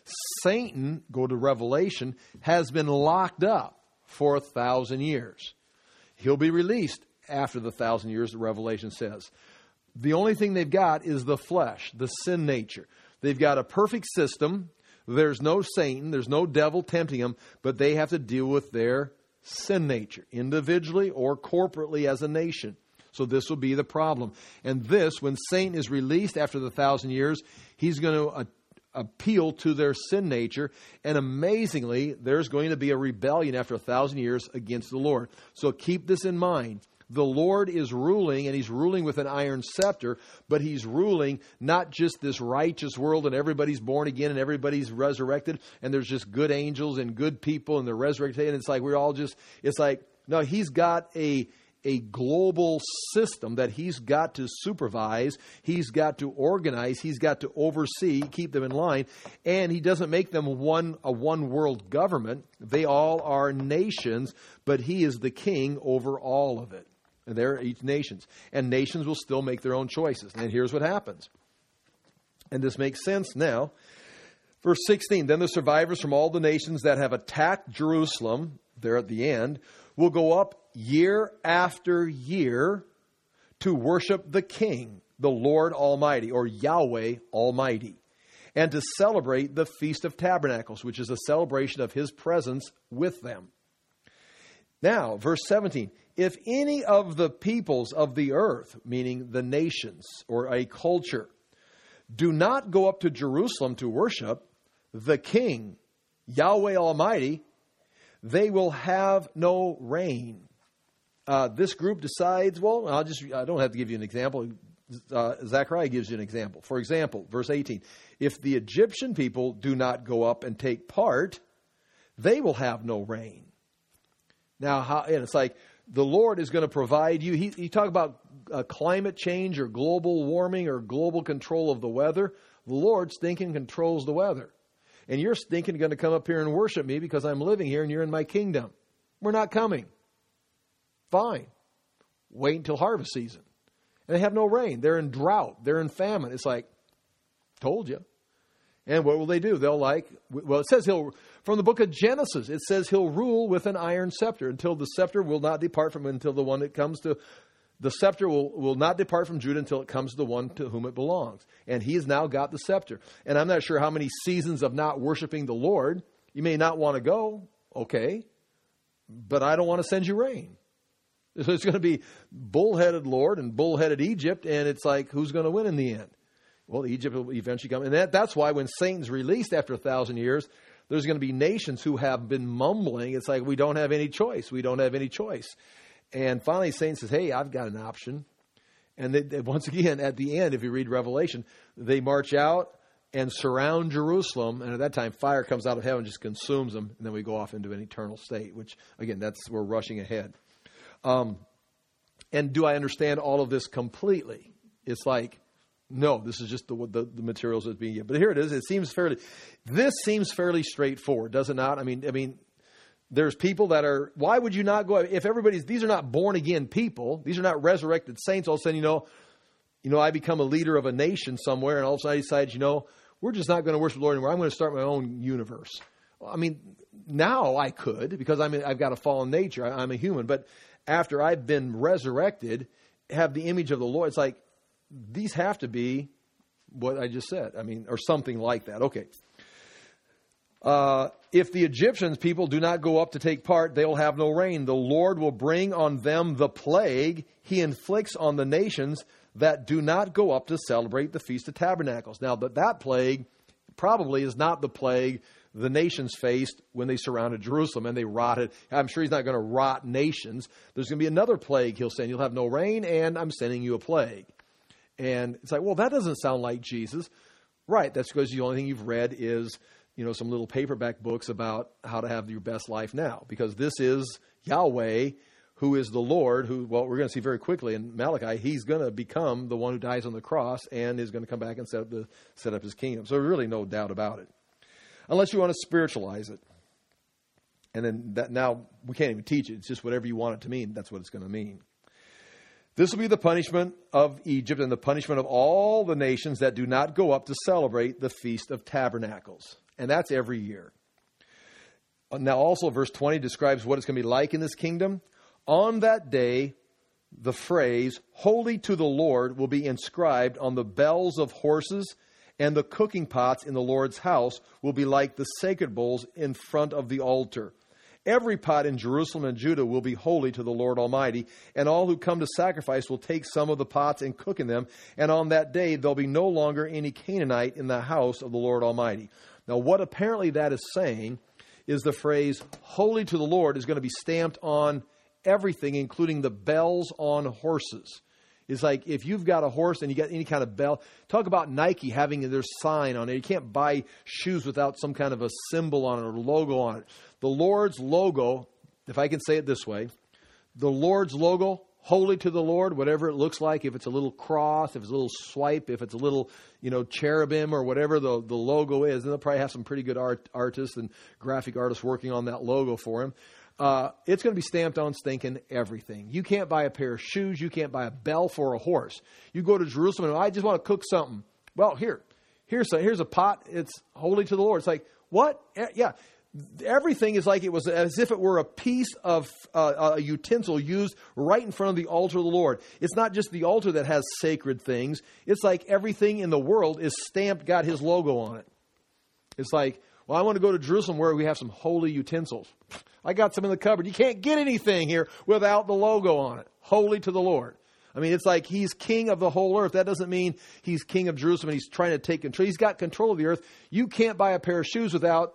Satan, go to Revelation, has been locked up for a thousand years. He'll be released after the thousand years, the Revelation says. The only thing they've got is the flesh, the sin nature. They've got a perfect system. There's no Satan. There's no devil tempting them, but they have to deal with their sin nature, individually or corporately as a nation. So this will be the problem. And this, when Satan is released after the thousand years, he's going to uh, appeal to their sin nature. And amazingly, there's going to be a rebellion after a thousand years against the Lord. So keep this in mind. The Lord is ruling, and He's ruling with an iron scepter, but He's ruling not just this righteous world and everybody's born again and everybody's resurrected and there's just good angels and good people and they're resurrected and it's like we're all just, it's like, no, He's got a a global system that He's got to supervise, He's got to organize, He's got to oversee, keep them in line, and He doesn't make them one a one world government. They all are nations, but He is the king over all of it. And they're each nations. And nations will still make their own choices. And here's what happens. And this makes sense now. Verse sixteen, then the survivors from all the nations that have attacked Jerusalem, there at the end, will go up year after year to worship the King, the Lord Almighty, or Yahweh Almighty, and to celebrate the Feast of Tabernacles, which is a celebration of His presence with them. Now, verse seventeen, if any of the peoples of the earth, meaning the nations or a culture, do not go up to Jerusalem to worship the King, Yahweh Almighty, they will have no rain. Uh, this group decides, well, I'll just, I don't have to give you an example. Uh, Zechariah gives you an example. For example, verse eighteen, if the Egyptian people do not go up and take part, they will have no rain. Now, how, and it's like the Lord is going to provide you. He, you talk about uh, climate change or global warming or global control of the weather. The Lord stinking controls the weather. And you're stinking going to come up here and worship me because I'm living here and you're in my kingdom. We're not coming. Fine. Wait until harvest season. And they have no rain. They're in drought. They're in famine. It's like, told you. And what will they do? They'll like, well, it says he'll, from the book of Genesis, it says he'll rule with an iron scepter until the scepter will not depart from him until the one that comes to, the scepter will, will not depart from Judah until it comes to the one to whom it belongs. And he has now got the scepter. And I'm not sure how many seasons of not worshiping the Lord. You may not want to go. Okay. But I don't want to send you rain. So it's going to be bullheaded Lord and bullheaded Egypt. And it's like, who's going to win in the end? Well, Egypt will eventually come. And that, that's why when Satan's released after a thousand years, there's going to be nations who have been mumbling. It's like, we don't have any choice. We don't have any choice. And finally, Satan says, hey, I've got an option. And they, they, once again, at the end, if you read Revelation, they march out and surround Jerusalem. And at that time, fire comes out of heaven, just consumes them. And then we go off into an eternal state, which, again, that's we're rushing ahead. Um, and do I understand all of this completely? It's like, no, this is just the, the, the materials that's being given. But here it is. It seems fairly, this seems fairly straightforward, does it not? I mean, I mean, there's people that are, why would you not go, if everybody's, these are not born again people, these are not resurrected saints, all of a sudden, you know, you know, I become a leader of a nation somewhere and all of a sudden I decide, you know, we're just not going to worship the Lord anymore. I'm going to start my own universe. Well, I mean, now I could because I'm, I've got a fallen nature. I, I'm a human. But after I've been resurrected, have the image of the Lord, it's like, these have to be what I just said. I mean, or something like that. Okay. Uh, if the Egyptians people do not go up to take part, they will have no rain. The Lord will bring on them the plague He inflicts on the nations that do not go up to celebrate the Feast of Tabernacles. Now, but that plague probably is not the plague the nations faced when they surrounded Jerusalem and they rotted. I'm sure He's not going to rot nations. There's going to be another plague He'll send. You'll have no rain, and I'm sending you a plague. And it's like, well, that doesn't sound like Jesus. Right, that's because the only thing you've read is, you know, some little paperback books about how to have your best life now. Because this is Yahweh, who is the Lord, who, well, we're going to see very quickly in Malachi, He's going to become the one who dies on the cross and is going to come back and set up, the, set up His kingdom. So really no doubt about it. Unless you want to spiritualize it. And then that now we can't even teach it. It's just whatever you want it to mean. That's what it's going to mean. This will be the punishment of Egypt and the punishment of all the nations that do not go up to celebrate the Feast of Tabernacles. And that's every year. Now also verse twenty describes what it's going to be like in this kingdom. On that day, the phrase, holy to the Lord, will be inscribed on the bells of horses, and the cooking pots in the Lord's house will be like the sacred bowls in front of the altar. Every pot in Jerusalem and Judah will be holy to the Lord Almighty, and all who come to sacrifice will take some of the pots and cook in them, and on that day there'll be no longer any Canaanite in the house of the Lord Almighty. Now what apparently that is saying is the phrase, holy to the Lord, is going to be stamped on everything, including the bells on horses. It's like if you've got a horse and you got any kind of bell, talk about Nike having their sign on it. You can't buy shoes without some kind of a symbol on it or logo on it. The Lord's logo, if I can say it this way, the Lord's logo, holy to the Lord, whatever it looks like, if it's a little cross, if it's a little swipe, if it's a little, you know, cherubim or whatever the, the logo is, and they'll probably have some pretty good art, artists and graphic artists working on that logo for him. Uh, it's going to be stamped on stinking everything. You can't buy a pair of shoes. You can't buy a bell for a horse. You go to Jerusalem and I just want to cook something. Well, here, here's a, here's a pot. It's holy to the Lord. It's like, what? Yeah. Everything is like it was as if it were a piece of uh, a utensil used right in front of the altar of the Lord. It's not just the altar that has sacred things. It's like everything in the world is stamped, got his logo on it. It's like, well, I want to go to Jerusalem where we have some holy utensils. I got some in the cupboard. You can't get anything here without the logo on it. Holy to the Lord. I mean, it's like he's king of the whole earth. That doesn't mean he's king of Jerusalem and he's trying to take control. He's got control of the earth. You can't buy a pair of shoes without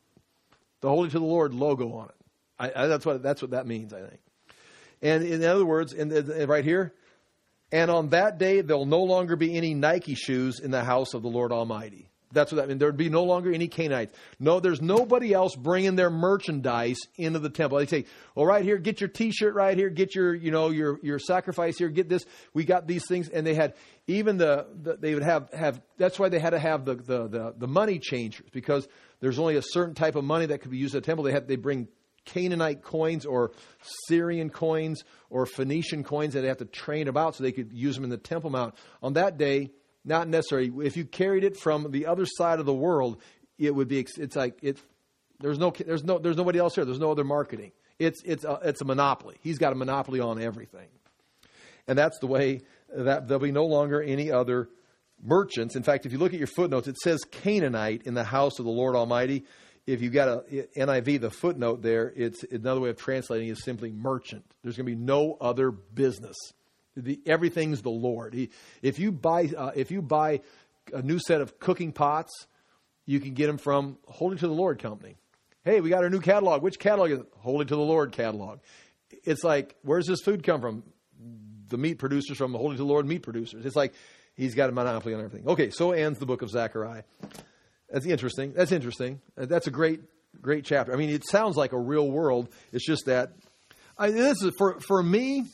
the Holy to the Lord logo on it. I, I, that's what that's what that means, I think. And in other words, in the, right here, and on that day, there'll no longer be any Nike shoes in the house of the Lord Almighty. That's what that means. There would be no longer any Canaanites. No, there's nobody else bringing their merchandise into the temple. They say, well, right here, get your T-shirt right here, get your, you know, your, your sacrifice here, get this. We got these things. And they had even the, the they would have, have, that's why they had to have the, the, the, the money changers, because there's only a certain type of money that could be used at the temple. They had, they bring Canaanite coins or Syrian coins or Phoenician coins that they have to train about so they could use them in the Temple Mount. On that day, not necessary. If you carried it from the other side of the world, it would be. It's like it. There's no. There's no. There's nobody else here. There's no other marketing. It's it's a, it's a monopoly. He's got a monopoly on everything, and that's the way that there'll be no longer any other merchants. In fact, if you look at your footnotes, it says Canaanite in the house of the Lord Almighty. If you've got a N I V, the footnote there, it's another way of translating is simply merchant. There's going to be no other business. The, everything's the Lord. He, if you buy, uh, if you buy a new set of cooking pots, you can get them from Holy to the Lord Company. Hey, we got our new catalog. Which catalog is it? Holy to the Lord catalog. It's like, where's this food come from? The meat producers from the Holy to the Lord meat producers. It's like he's got a monopoly on everything. Okay, so ends the book of Zechariah. That's interesting. That's interesting. That's a great, great chapter. I mean, it sounds like a real world. It's just that I, this is for for me.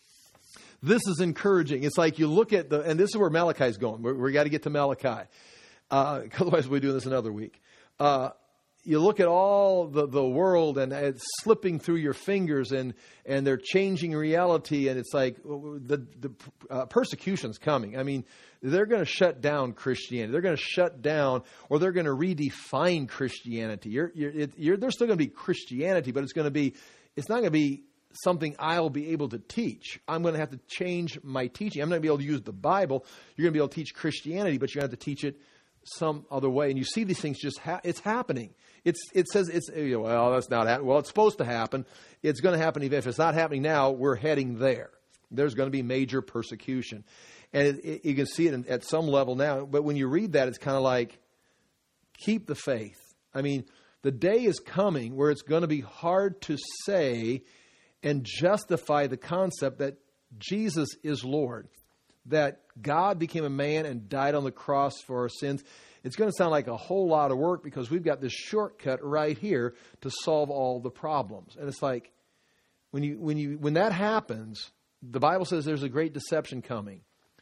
This is encouraging. It's like you look at the, and this is where Malachi's going. We're, we got to get to Malachi. Uh, otherwise, we'll be doing this another week. Uh, you look at all the, the world and it's slipping through your fingers and, and they're changing reality. And it's like the, the uh, persecution's coming. I mean, they're going to shut down Christianity. They're going to shut down or they're going to redefine Christianity. You're, you're, it, you're, there's still going to be Christianity, but it's going to be, it's not going to be something I'll be able to teach. I'm going to have to change my teaching. I'm not going to be able to use the Bible. You're going to be able to teach Christianity, but you're going to have to teach it some other way. And you see these things just, ha- it's happening. It's It says, it's you know, well, that's not happening. Well, it's supposed to happen. It's going to happen. Even if it's not happening now, we're heading there. There's going to be major persecution. And it, it, you can see it at some level now. But when you read that, it's kind of like, keep the faith. I mean, the day is coming where it's going to be hard to say and justify the concept that Jesus is Lord, that God became a man and died on the cross for our sins. It's going to sound like a whole lot of work because we've got this shortcut right here to solve all the problems. And it's like when you when you when that happens, the Bible says there's a great deception coming,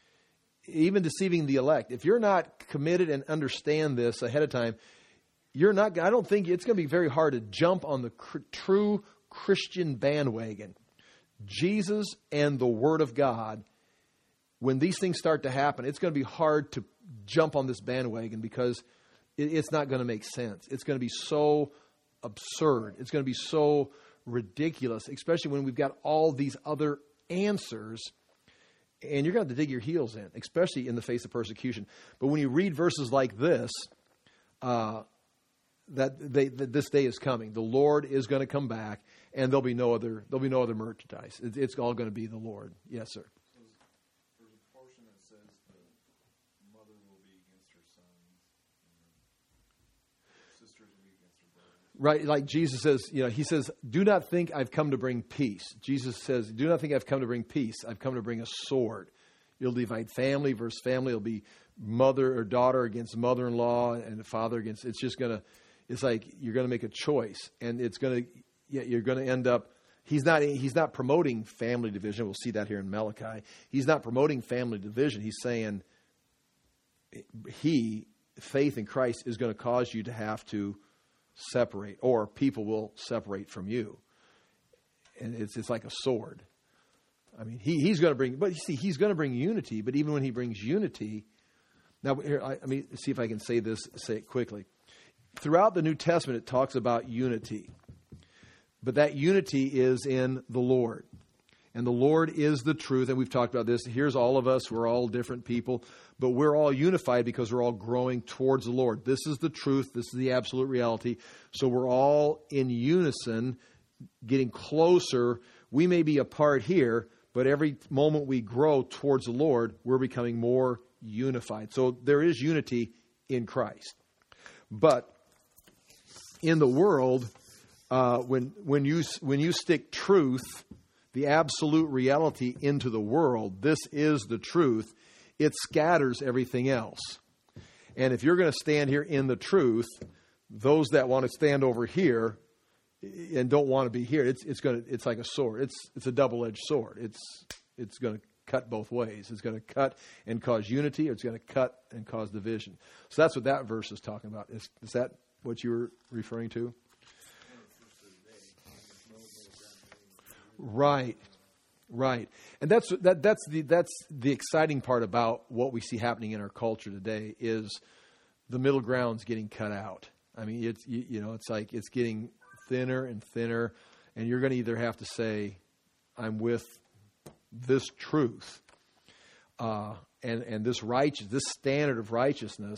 even deceiving the elect. If you're not committed and understand this ahead of time, you're not. I don't think it's going to be very hard to jump on the cr- true Christian bandwagon. Jesus and the Word of God, when these things start to happen, it's going to be hard to jump on this bandwagon because it, it's not going to make sense. It's going to be so absurd. It's going to be so ridiculous, especially when we've got all these other answers, and you're going to have to dig your heels in, especially in the face of persecution. But when you read verses like this, uh, that, they, that this day is coming. The Lord is going to come back, and there'll be no other there'll be no other merchandise. It, it's all going to be the Lord. Yes, sir. There's a portion that says the mother will be against her sons, and sisters will be against her brothers. Right, like Jesus says, you know, he says, do not think I've come to bring peace. Jesus says, do not think I've come to bring peace. I've come to bring a sword. You'll divide family versus family. It'll be mother or daughter against mother-in-law and the father against, it's just going to, it's like you're going to make a choice. And it's going to, yeah, you're going to end up, he's not, he's not promoting family division. We'll see that here in Malachi. He's not promoting family division. He's saying he, faith in Christ, is going to cause you to have to separate, or people will separate from you. And it's it's like a sword. I mean, he he's going to bring, but you see, he's going to bring unity. But even when he brings unity, now here, I, I mean, see if I can say this, say it quickly. Throughout the New Testament, it talks about unity, but that unity is in the Lord. And the Lord is the truth. And we've talked about this. Here's all of us. We're all different people, but we're all unified because we're all growing towards the Lord. This is the truth. This is the absolute reality. So we're all in unison, getting closer. We may be apart here, but every moment we grow towards the Lord, we're becoming more unified. So there is unity in Christ. But in the world, uh, when when you when you stick truth, the absolute reality, into the world, this is the truth, it scatters everything else. And if you're going to stand here in the truth, those that want to stand over here and don't want to be here, it's it's going to it's like a sword. It's it's a double-edged sword. It's it's going to cut both ways. It's going to cut and cause unity, or it's going to cut and cause division. So that's what that verse is talking about. Is is that what you were referring to? Right, right, and that's that. That's the that's the exciting part about what we see happening in our culture today is the middle ground's getting cut out. I mean, it's you, you know, it's like it's getting thinner and thinner, and you're going to either have to say, "I'm with this truth," uh, and and this righteous, this standard of righteousness,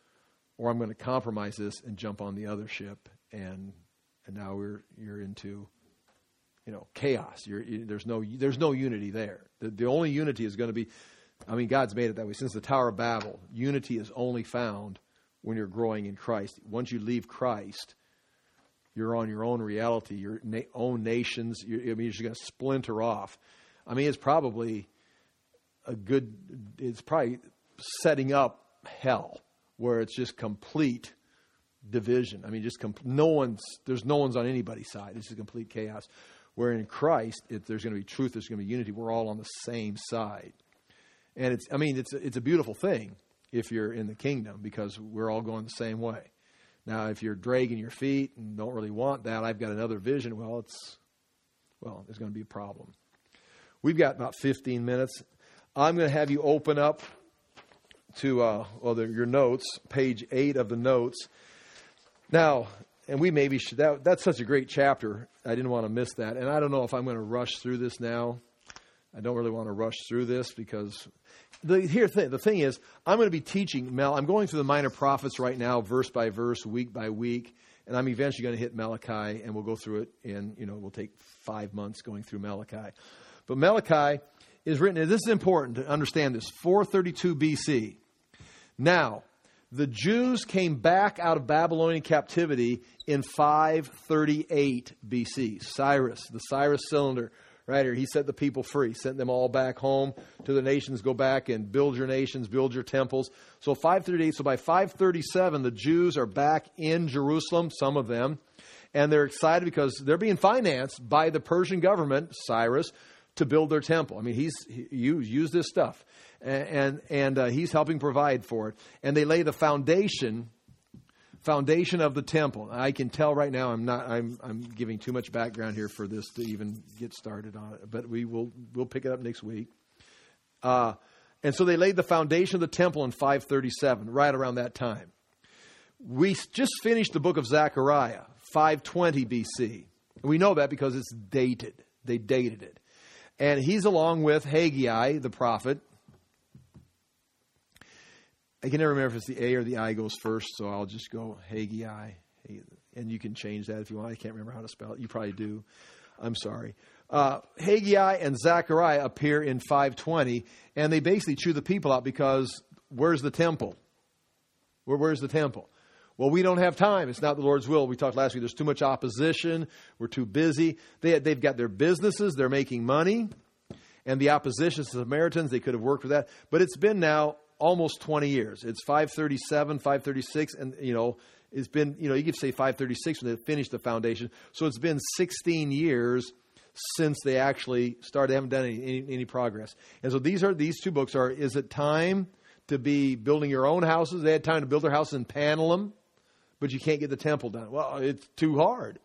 or I'm going to compromise this and jump on the other ship, and and now we're you're into. You know, chaos. You're, you, there's no, there's no unity there. The, the only unity is going to be, I mean, God's made it that way since the Tower of Babel. Unity is only found when you're growing in Christ. Once you leave Christ, you're on your own reality, your na- own nations. You're, I mean, you're just going to splinter off. I mean, it's probably a good. It's probably setting up hell where it's just complete division. I mean, just com- no one's. There's no one's on anybody's side. It's just complete chaos. Where in Christ, if there's going to be truth, there's going to be unity. We're all on the same side. And it's, I mean, it's, it's a beautiful thing if you're in the kingdom because we're all going the same way. Now, if you're dragging your feet and don't really want that, I've got another vision. Well, it's, well, there's going to be a problem. We've got about fifteen minutes. I'm going to have you open up to, uh, well, the, your notes, page eight of the notes. Now, and we maybe should, that, that's such a great chapter. I didn't want to miss that. And I don't know if I'm going to rush through this now. I don't really want to rush through this because the here thing, the thing is, I'm going to be teaching Mel. I'm going through the Minor Prophets right now, verse by verse, week by week. And I'm eventually going to hit Malachi, and we'll go through it in, you know, we'll take five months going through Malachi. But Malachi is written, and this is important to understand this, four thirty-two B C. Now, the Jews came back out of Babylonian captivity in five thirty-eight B C. Cyrus, the Cyrus cylinder, right here, he set the people free, sent them all back home to the nations, go back and build your nations, build your temples. So five thirty-eight, so by five thirty-seven, the Jews are back in Jerusalem, some of them, and they're excited because they're being financed by the Persian government, Cyrus, to build their temple. I mean, he's he used use this stuff. And and uh, he's helping provide for it. And they lay the foundation Foundation of the temple. I can tell right now I'm not I'm I'm giving too much background here for this to even get started on it, but we will we'll pick it up next week. Uh, and so they laid the foundation of the temple in five thirty-seven, right around that time. We just finished the book of Zechariah, five twenty B C. We know that because it's dated. They dated it. And he's along with Haggai, the prophet. I can never remember if it's the A or the I goes first, so I'll just go Haggai. And you can change that if you want. I can't remember how to spell it. You probably do. I'm sorry. Uh, Haggai and Zechariah appear in five twenty, and they basically chew the people out because where's the temple? Where, where's the temple? Well, we don't have time. It's not the Lord's will. We talked last week. There's too much opposition. We're too busy. They, they've got their businesses. They're making money. And the opposition to the Samaritans, they could have worked with that. But it's been now almost twenty years. It's five thirty-seven, five thirty-six. And, you know, it's been, you know, you could say five thirty-six when they finished the foundation. So it's been sixteen years since they actually started. They haven't done any, any, any progress. And so these are, these two books are, is it time to be building your own houses? They had time to build their house and panel them. But you can't get the temple done. Well, it's too hard.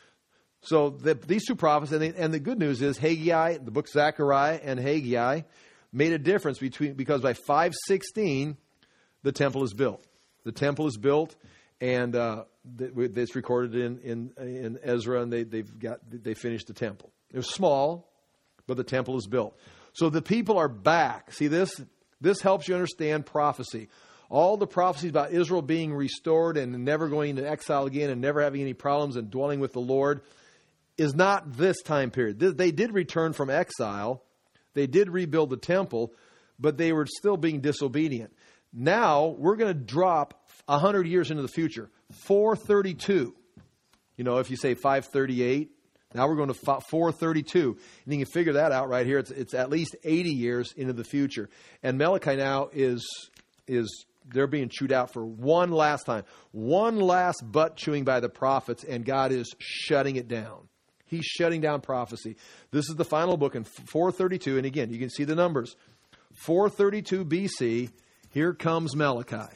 So the, these two prophets, and, they, and the good news is Haggai, the book Zechariah and Haggai, made a difference between because by five sixteen, the temple is built. The temple is built, and uh, it's recorded in, in in Ezra, and they they've got they finished the temple. It was small, but the temple is built. So the people are back. See this? This helps you understand prophecy. All the prophecies about Israel being restored and never going into exile again and never having any problems and dwelling with the Lord is not this time period. They did return from exile. They did rebuild the temple, but they were still being disobedient. Now we're going to drop one hundred years into the future. four thirty-two. You know, if you say five thirty-eight, now we're going to four thirty-two. And you can figure that out right here. It's, it's at least eighty years into the future. And Malachi now is is... they're being chewed out for one last time. One last butt chewing by the prophets, and God is shutting it down. He's shutting down prophecy. This is the final book in four thirty-two. And again, you can see the numbers. four thirty-two B C, here comes Malachi.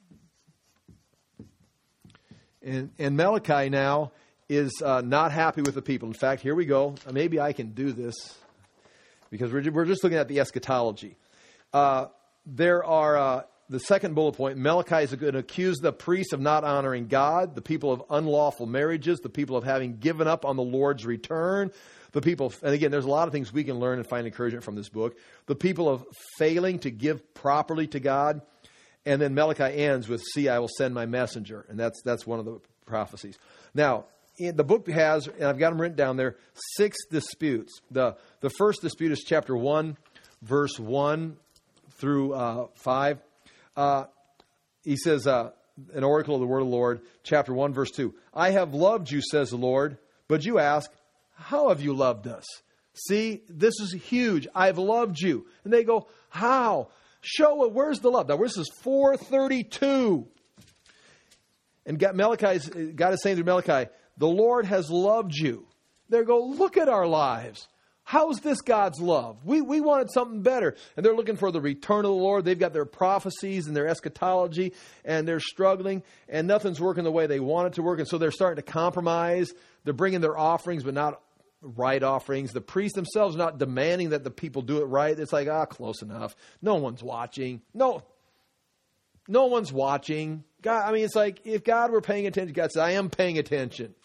And, and Malachi now is uh, not happy with the people. In fact, here we go. Maybe I can do this because we're, we're just looking at the eschatology. Uh, there are... Uh, The second bullet point, Malachi is going to accuse the priests of not honoring God, the people of unlawful marriages, the people of having given up on the Lord's return, the people, and again, there's a lot of things we can learn and find encouragement from this book, the people of failing to give properly to God. And then Malachi ends with, see, I will send my messenger. And that's that's one of the prophecies. Now, in the book has, and I've got them written down there, six disputes. The, the first dispute is chapter one, verse one through uh, five. Uh, he says, uh, an oracle of the word of the Lord, chapter one, verse two. I have loved you, says the Lord, but you ask, how have you loved us? See, this is huge. I've loved you. And they go, how? Show it. Where's the love? Now, this is four thirty-two. And God, Malachi's, God is saying to Malachi, the Lord has loved you. They go, look at our lives. How's this God's love? We we wanted something better. And they're looking for the return of the Lord. They've got their prophecies and their eschatology, and they're struggling, and nothing's working the way they want it to work. And so they're starting to compromise. They're bringing their offerings, but not right offerings. The priests themselves are not demanding that the people do it right. It's like, ah, close enough. No one's watching. No, no one's watching. God, I mean, it's like if God were paying attention, God said, I am paying attention.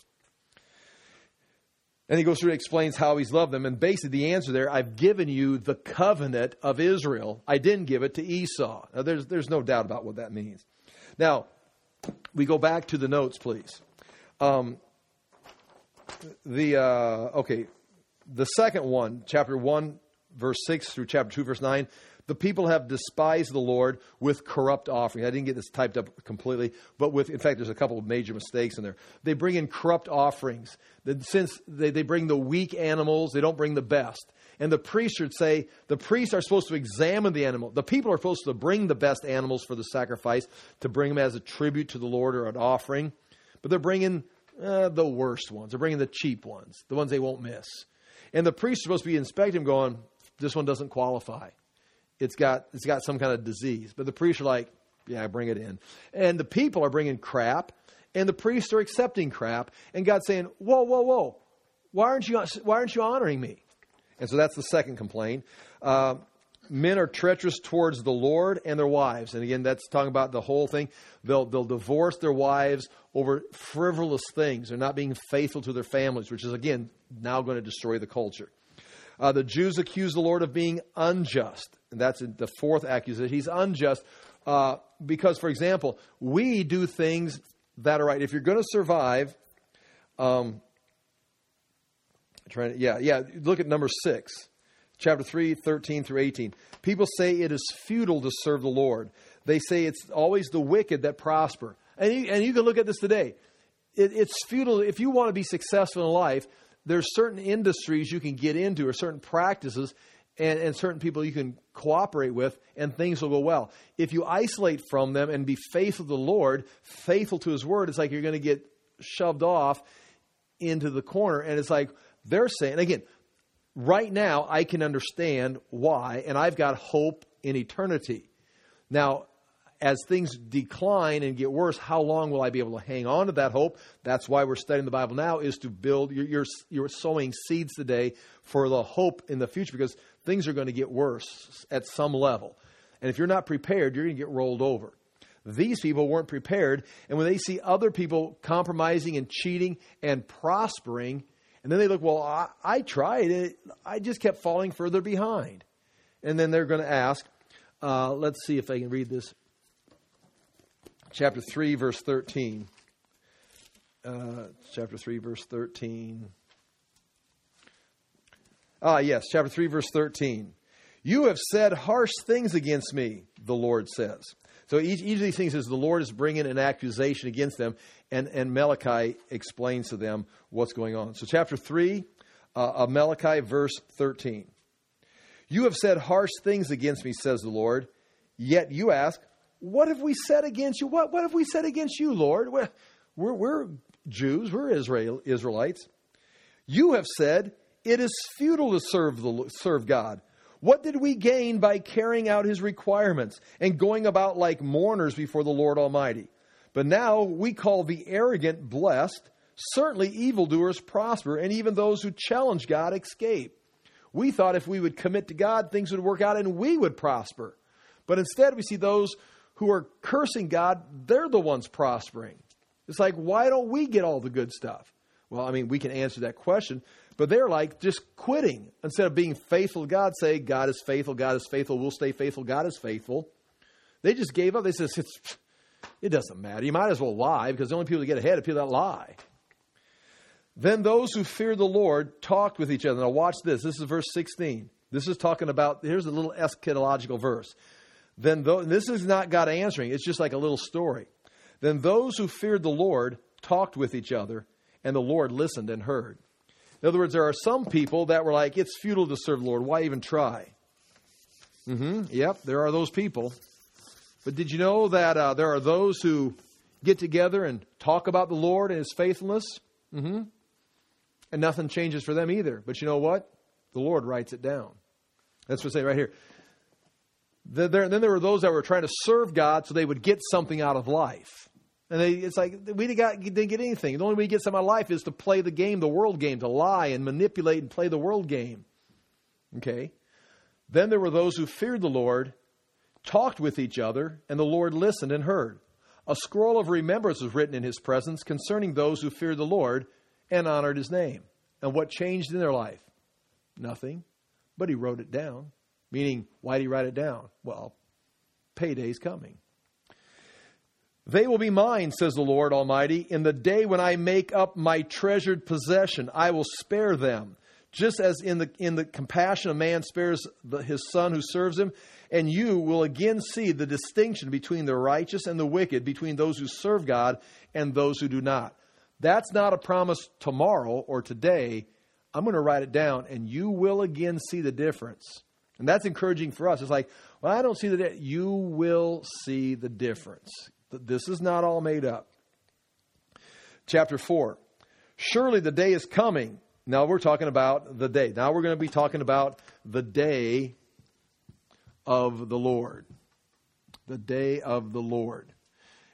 And he goes through and explains how he's loved them. And basically the answer there, I've given you the covenant of Israel. I didn't give it to Esau. Now, there's, there's no doubt about what that means. Now, we go back to the notes, please. Um, the uh, okay, the second one, chapter one, verse six through chapter two, verse nine. The people have despised the Lord with corrupt offering. I didn't get this typed up completely, but with, in fact, there's a couple of major mistakes in there. They bring in corrupt offerings. Since they, they bring the weak animals, they don't bring the best. And the priest should say, the priests are supposed to examine the animal. The people are supposed to bring the best animals for the sacrifice, to bring them as a tribute to the Lord or an offering. But they're bringing uh, the worst ones. They're bringing the cheap ones, the ones they won't miss. And the priest is supposed to be inspecting them going, this one doesn't qualify. It's got it's got some kind of disease. But the priests are like, yeah, bring it in. And the people are bringing crap. and the priests are accepting crap, and God's saying, whoa, whoa, whoa, why aren't you, why aren't you honoring me? And so that's the second complaint. Uh, men are treacherous towards the Lord and their wives. And again, that's talking about the whole thing. They'll, they'll divorce their wives over frivolous things. They're not being faithful to their families, which is, again, now going to destroy the culture. Uh, the Jews accuse the Lord of being unjust. And that's the fourth accusation. He's unjust uh, because, for example, we do things that are right. If you're going to survive, um, trying to, yeah, yeah, look at number six, chapter three, thirteen through eighteen. People say it is futile to serve the Lord. They say it's always the wicked that prosper. And you, and you can look at this today. It, it's futile. If you want to be successful in life, there's certain industries you can get into or certain practices and, and certain people you can cooperate with, and things will go well. If you isolate from them and be faithful to the Lord, faithful to His Word, it's like you're going to get shoved off into the corner. And it's like they're saying, again, right now I can understand why, and I've got hope in eternity. Now, as things decline and get worse, how long will I be able to hang on to that hope? That's why we're studying the Bible now, is to build, you're, you're, you're sowing seeds today for the hope in the future, because things are going to get worse at some level. And if you're not prepared, you're going to get rolled over. These people weren't prepared. And when they see other people compromising and cheating and prospering, and then they look, well, I, I tried it. I just kept falling further behind. And then they're going to ask, uh, let's see if I can read this. Chapter three, verse thirteen. Uh, chapter three, verse thirteen. Ah, yes, chapter three, verse thirteen. You have said harsh things against me, the Lord says. So each, each of these things is the Lord is bringing an accusation against them, and, and Malachi explains to them what's going on. So chapter three uh, of Malachi, verse thirteen. You have said harsh things against me, says the Lord, yet you ask, what have we said against you? What, what have we said against you, Lord? We're, we're, we're Jews. We're Israel, Israelites. You have said it is futile to serve the serve God. What did we gain by carrying out His requirements and going about like mourners before the Lord Almighty? But now we call the arrogant blessed. Certainly evildoers prosper, and even those who challenge God escape. We thought if we would commit to God, things would work out and we would prosper. But instead we see those who are cursing God, they're the ones prospering. It's like, why don't we get all the good stuff? Well, I mean, we can answer that question, but they're like just quitting. Instead of being faithful to God, say, God is faithful, God is faithful, we'll stay faithful, God is faithful. They just gave up. They said, it's, it doesn't matter. You might as well lie, because the only people that get ahead are people that lie. Then those who fear the Lord talked with each other. Now watch this. This is verse sixteen. This is talking about, here's a little eschatological verse. Then th- this is not God answering. It's just like a little story. Then those who feared the Lord talked with each other, and the Lord listened and heard. In other words, there are some people that were like, it's futile to serve the Lord. Why even try? Mm-hmm. Yep, there are those people. But did you know that uh, there are those who get together and talk about the Lord and His faithfulness? Mm-hmm. And nothing changes for them either. But you know what? The Lord writes it down. That's what it's saying right here. Then there were those that were trying to serve God so they would get something out of life. And they, it's like, we didn't, got, didn't get anything. The only way we get something out of life is to play the game, the world game, to lie and manipulate and play the world game. Okay. Then there were those who feared the Lord, talked with each other, and the Lord listened and heard. A scroll of remembrance was written in His presence concerning those who feared the Lord and honored His name. And what changed in their life? Nothing. But He wrote it down. Meaning, why did He write it down? Well, payday's coming. They will be mine, says the Lord Almighty, in the day when I make up my treasured possession. I will spare them. Just as in the in the compassion a man spares the, his son who serves him. And you will again see the distinction between the righteous and the wicked, between those who serve God and those who do not. That's not a promise tomorrow or today. I'm going to write it down, and you will again see the difference. And that's encouraging for us. It's like, well, I don't see the difference. You will see the difference. This is not all made up. Chapter four. Surely the day is coming. Now we're talking about the day. Now we're going to be talking about the day of the Lord. The day of the Lord.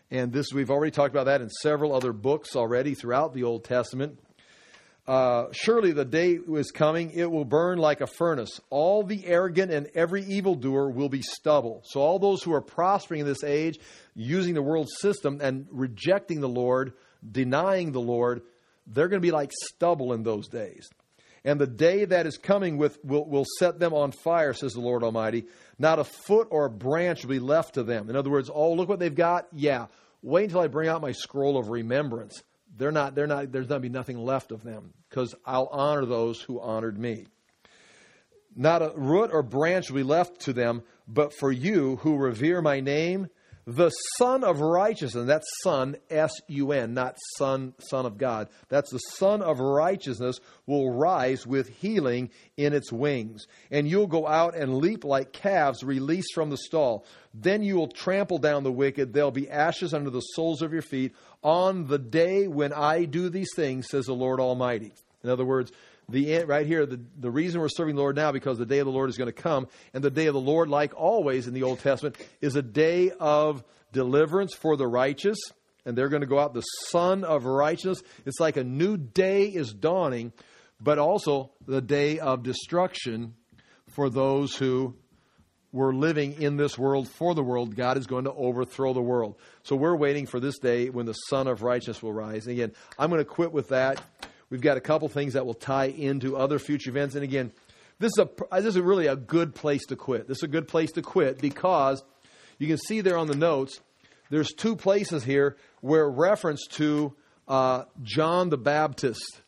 And this, we've already talked about that in several other books already throughout the Old Testament. Uh, surely the day is coming, it will burn like a furnace. All the arrogant and every evildoer will be stubble. So all those who are prospering in this age, using the world system and rejecting the Lord, denying the Lord, they're going to be like stubble in those days. And the day that is coming with will, will set them on fire, says the Lord Almighty. Not a foot or a branch will be left to them. In other words, oh, look what they've got. Yeah, wait until I bring out my scroll of remembrance. They're not, they're not, there's going to be nothing left of them, because I'll honor those who honored me. Not a root or branch will be left to them, but for you who revere my name, the Son of Righteousness, that's Son, S U N, not Son, Son of God. That's the Son of Righteousness will rise with healing in its wings. And you'll go out and leap like calves released from the stall. Then you will trample down the wicked. There'll be ashes under the soles of your feet on the day when I do these things, says the Lord Almighty. In other words, the right here, the, the reason we're serving the Lord now, because the day of the Lord is going to come. And the day of the Lord, like always in the Old Testament, is a day of deliverance for the righteous. And they're going to go out, the Son of Righteousness. It's like a new day is dawning, but also the day of destruction for those who were living in this world for the world. God is going to overthrow the world. So we're waiting for this day when the Son of Righteousness will rise. And again, I'm going to quit with that. We've got a couple things that will tie into other future events. And again, this is a this is really a good place to quit. This is a good place to quit because you can see there on the notes, there's two places here where reference to uh, John the Baptist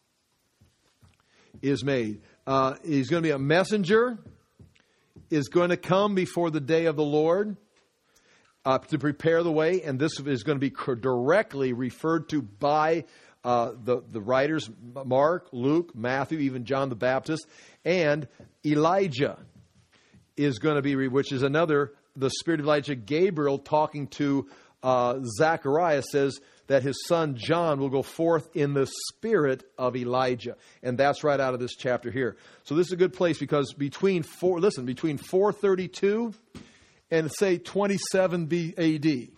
is made. Uh, he's going to be a messenger, is going to come before the day of the Lord uh, to prepare the way. And this is going to be directly referred to by Uh, the, the writers, Mark, Luke, Matthew, even John the Baptist, and Elijah is going to be, which is another, the spirit of Elijah, Gabriel talking to uh, Zechariah says that his son John will go forth in the spirit of Elijah. And that's right out of this chapter here. So this is a good place because between four, listen, between four thirty-two and say twenty-seven A D,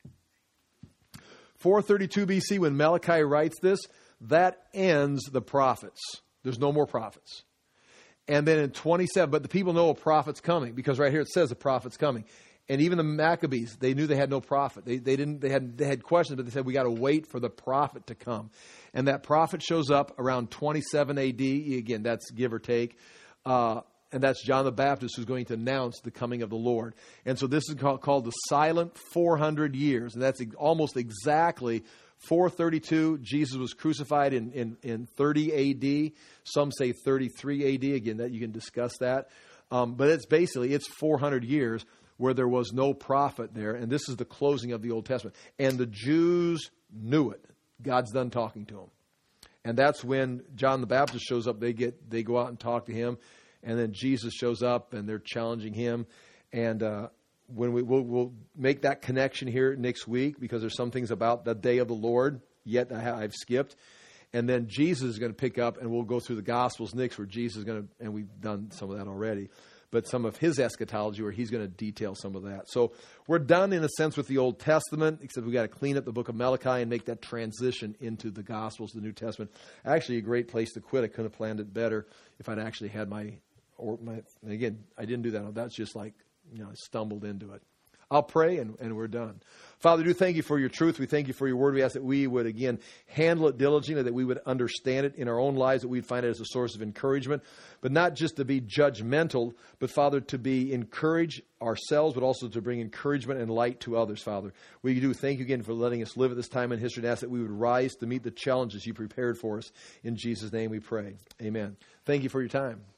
four thirty-two B C, when Malachi writes this, that ends the prophets. There's no more prophets. And then in twenty-seven, but the people know a prophet's coming because right here it says a prophet's coming. And even the Maccabees, they knew they had no prophet. They they didn't they had they had questions, but they said we got to wait for the prophet to come. And that prophet shows up around twenty-seven A D. Again, that's give or take. Uh, and that's John the Baptist who's going to announce the coming of the Lord. And so this is called, called the silent four hundred years. And that's almost exactly four thirty-two. Jesus was crucified in, in, in thirty A D. Some say thirty-three A D. Again, that you can discuss that. Um, but it's basically, it's four hundred years where there was no prophet there. And this is the closing of the Old Testament. And the Jews knew it. God's done talking to them. And that's when John the Baptist shows up. They get they go out and talk to him. And then Jesus shows up and they're challenging him. And uh, when we we'll, we'll make that connection here next week, because there's some things about the day of the Lord yet I have, I've skipped. And then Jesus is going to pick up and we'll go through the Gospels next where Jesus is going to, and we've done some of that already, but some of his eschatology where he's going to detail some of that. So we're done in a sense with the Old Testament, except we've got to clean up the book of Malachi and make that transition into the Gospels, the New Testament. Actually, a great place to quit. I couldn't have planned it better if I'd actually had my, or my, and again, I didn't do that. That's just like, you know, I stumbled into it. I'll pray and, and we're done. Father, do thank you for your truth. We thank you for your word. We ask that we would, again, handle it diligently, that we would understand it in our own lives, that we'd find it as a source of encouragement, but not just to be judgmental, but, Father, to be encourage ourselves, but also to bring encouragement and light to others, Father. We do thank you again for letting us live at this time in history and ask that we would rise to meet the challenges you prepared for us. In Jesus' name we pray. Amen. Thank you for your time.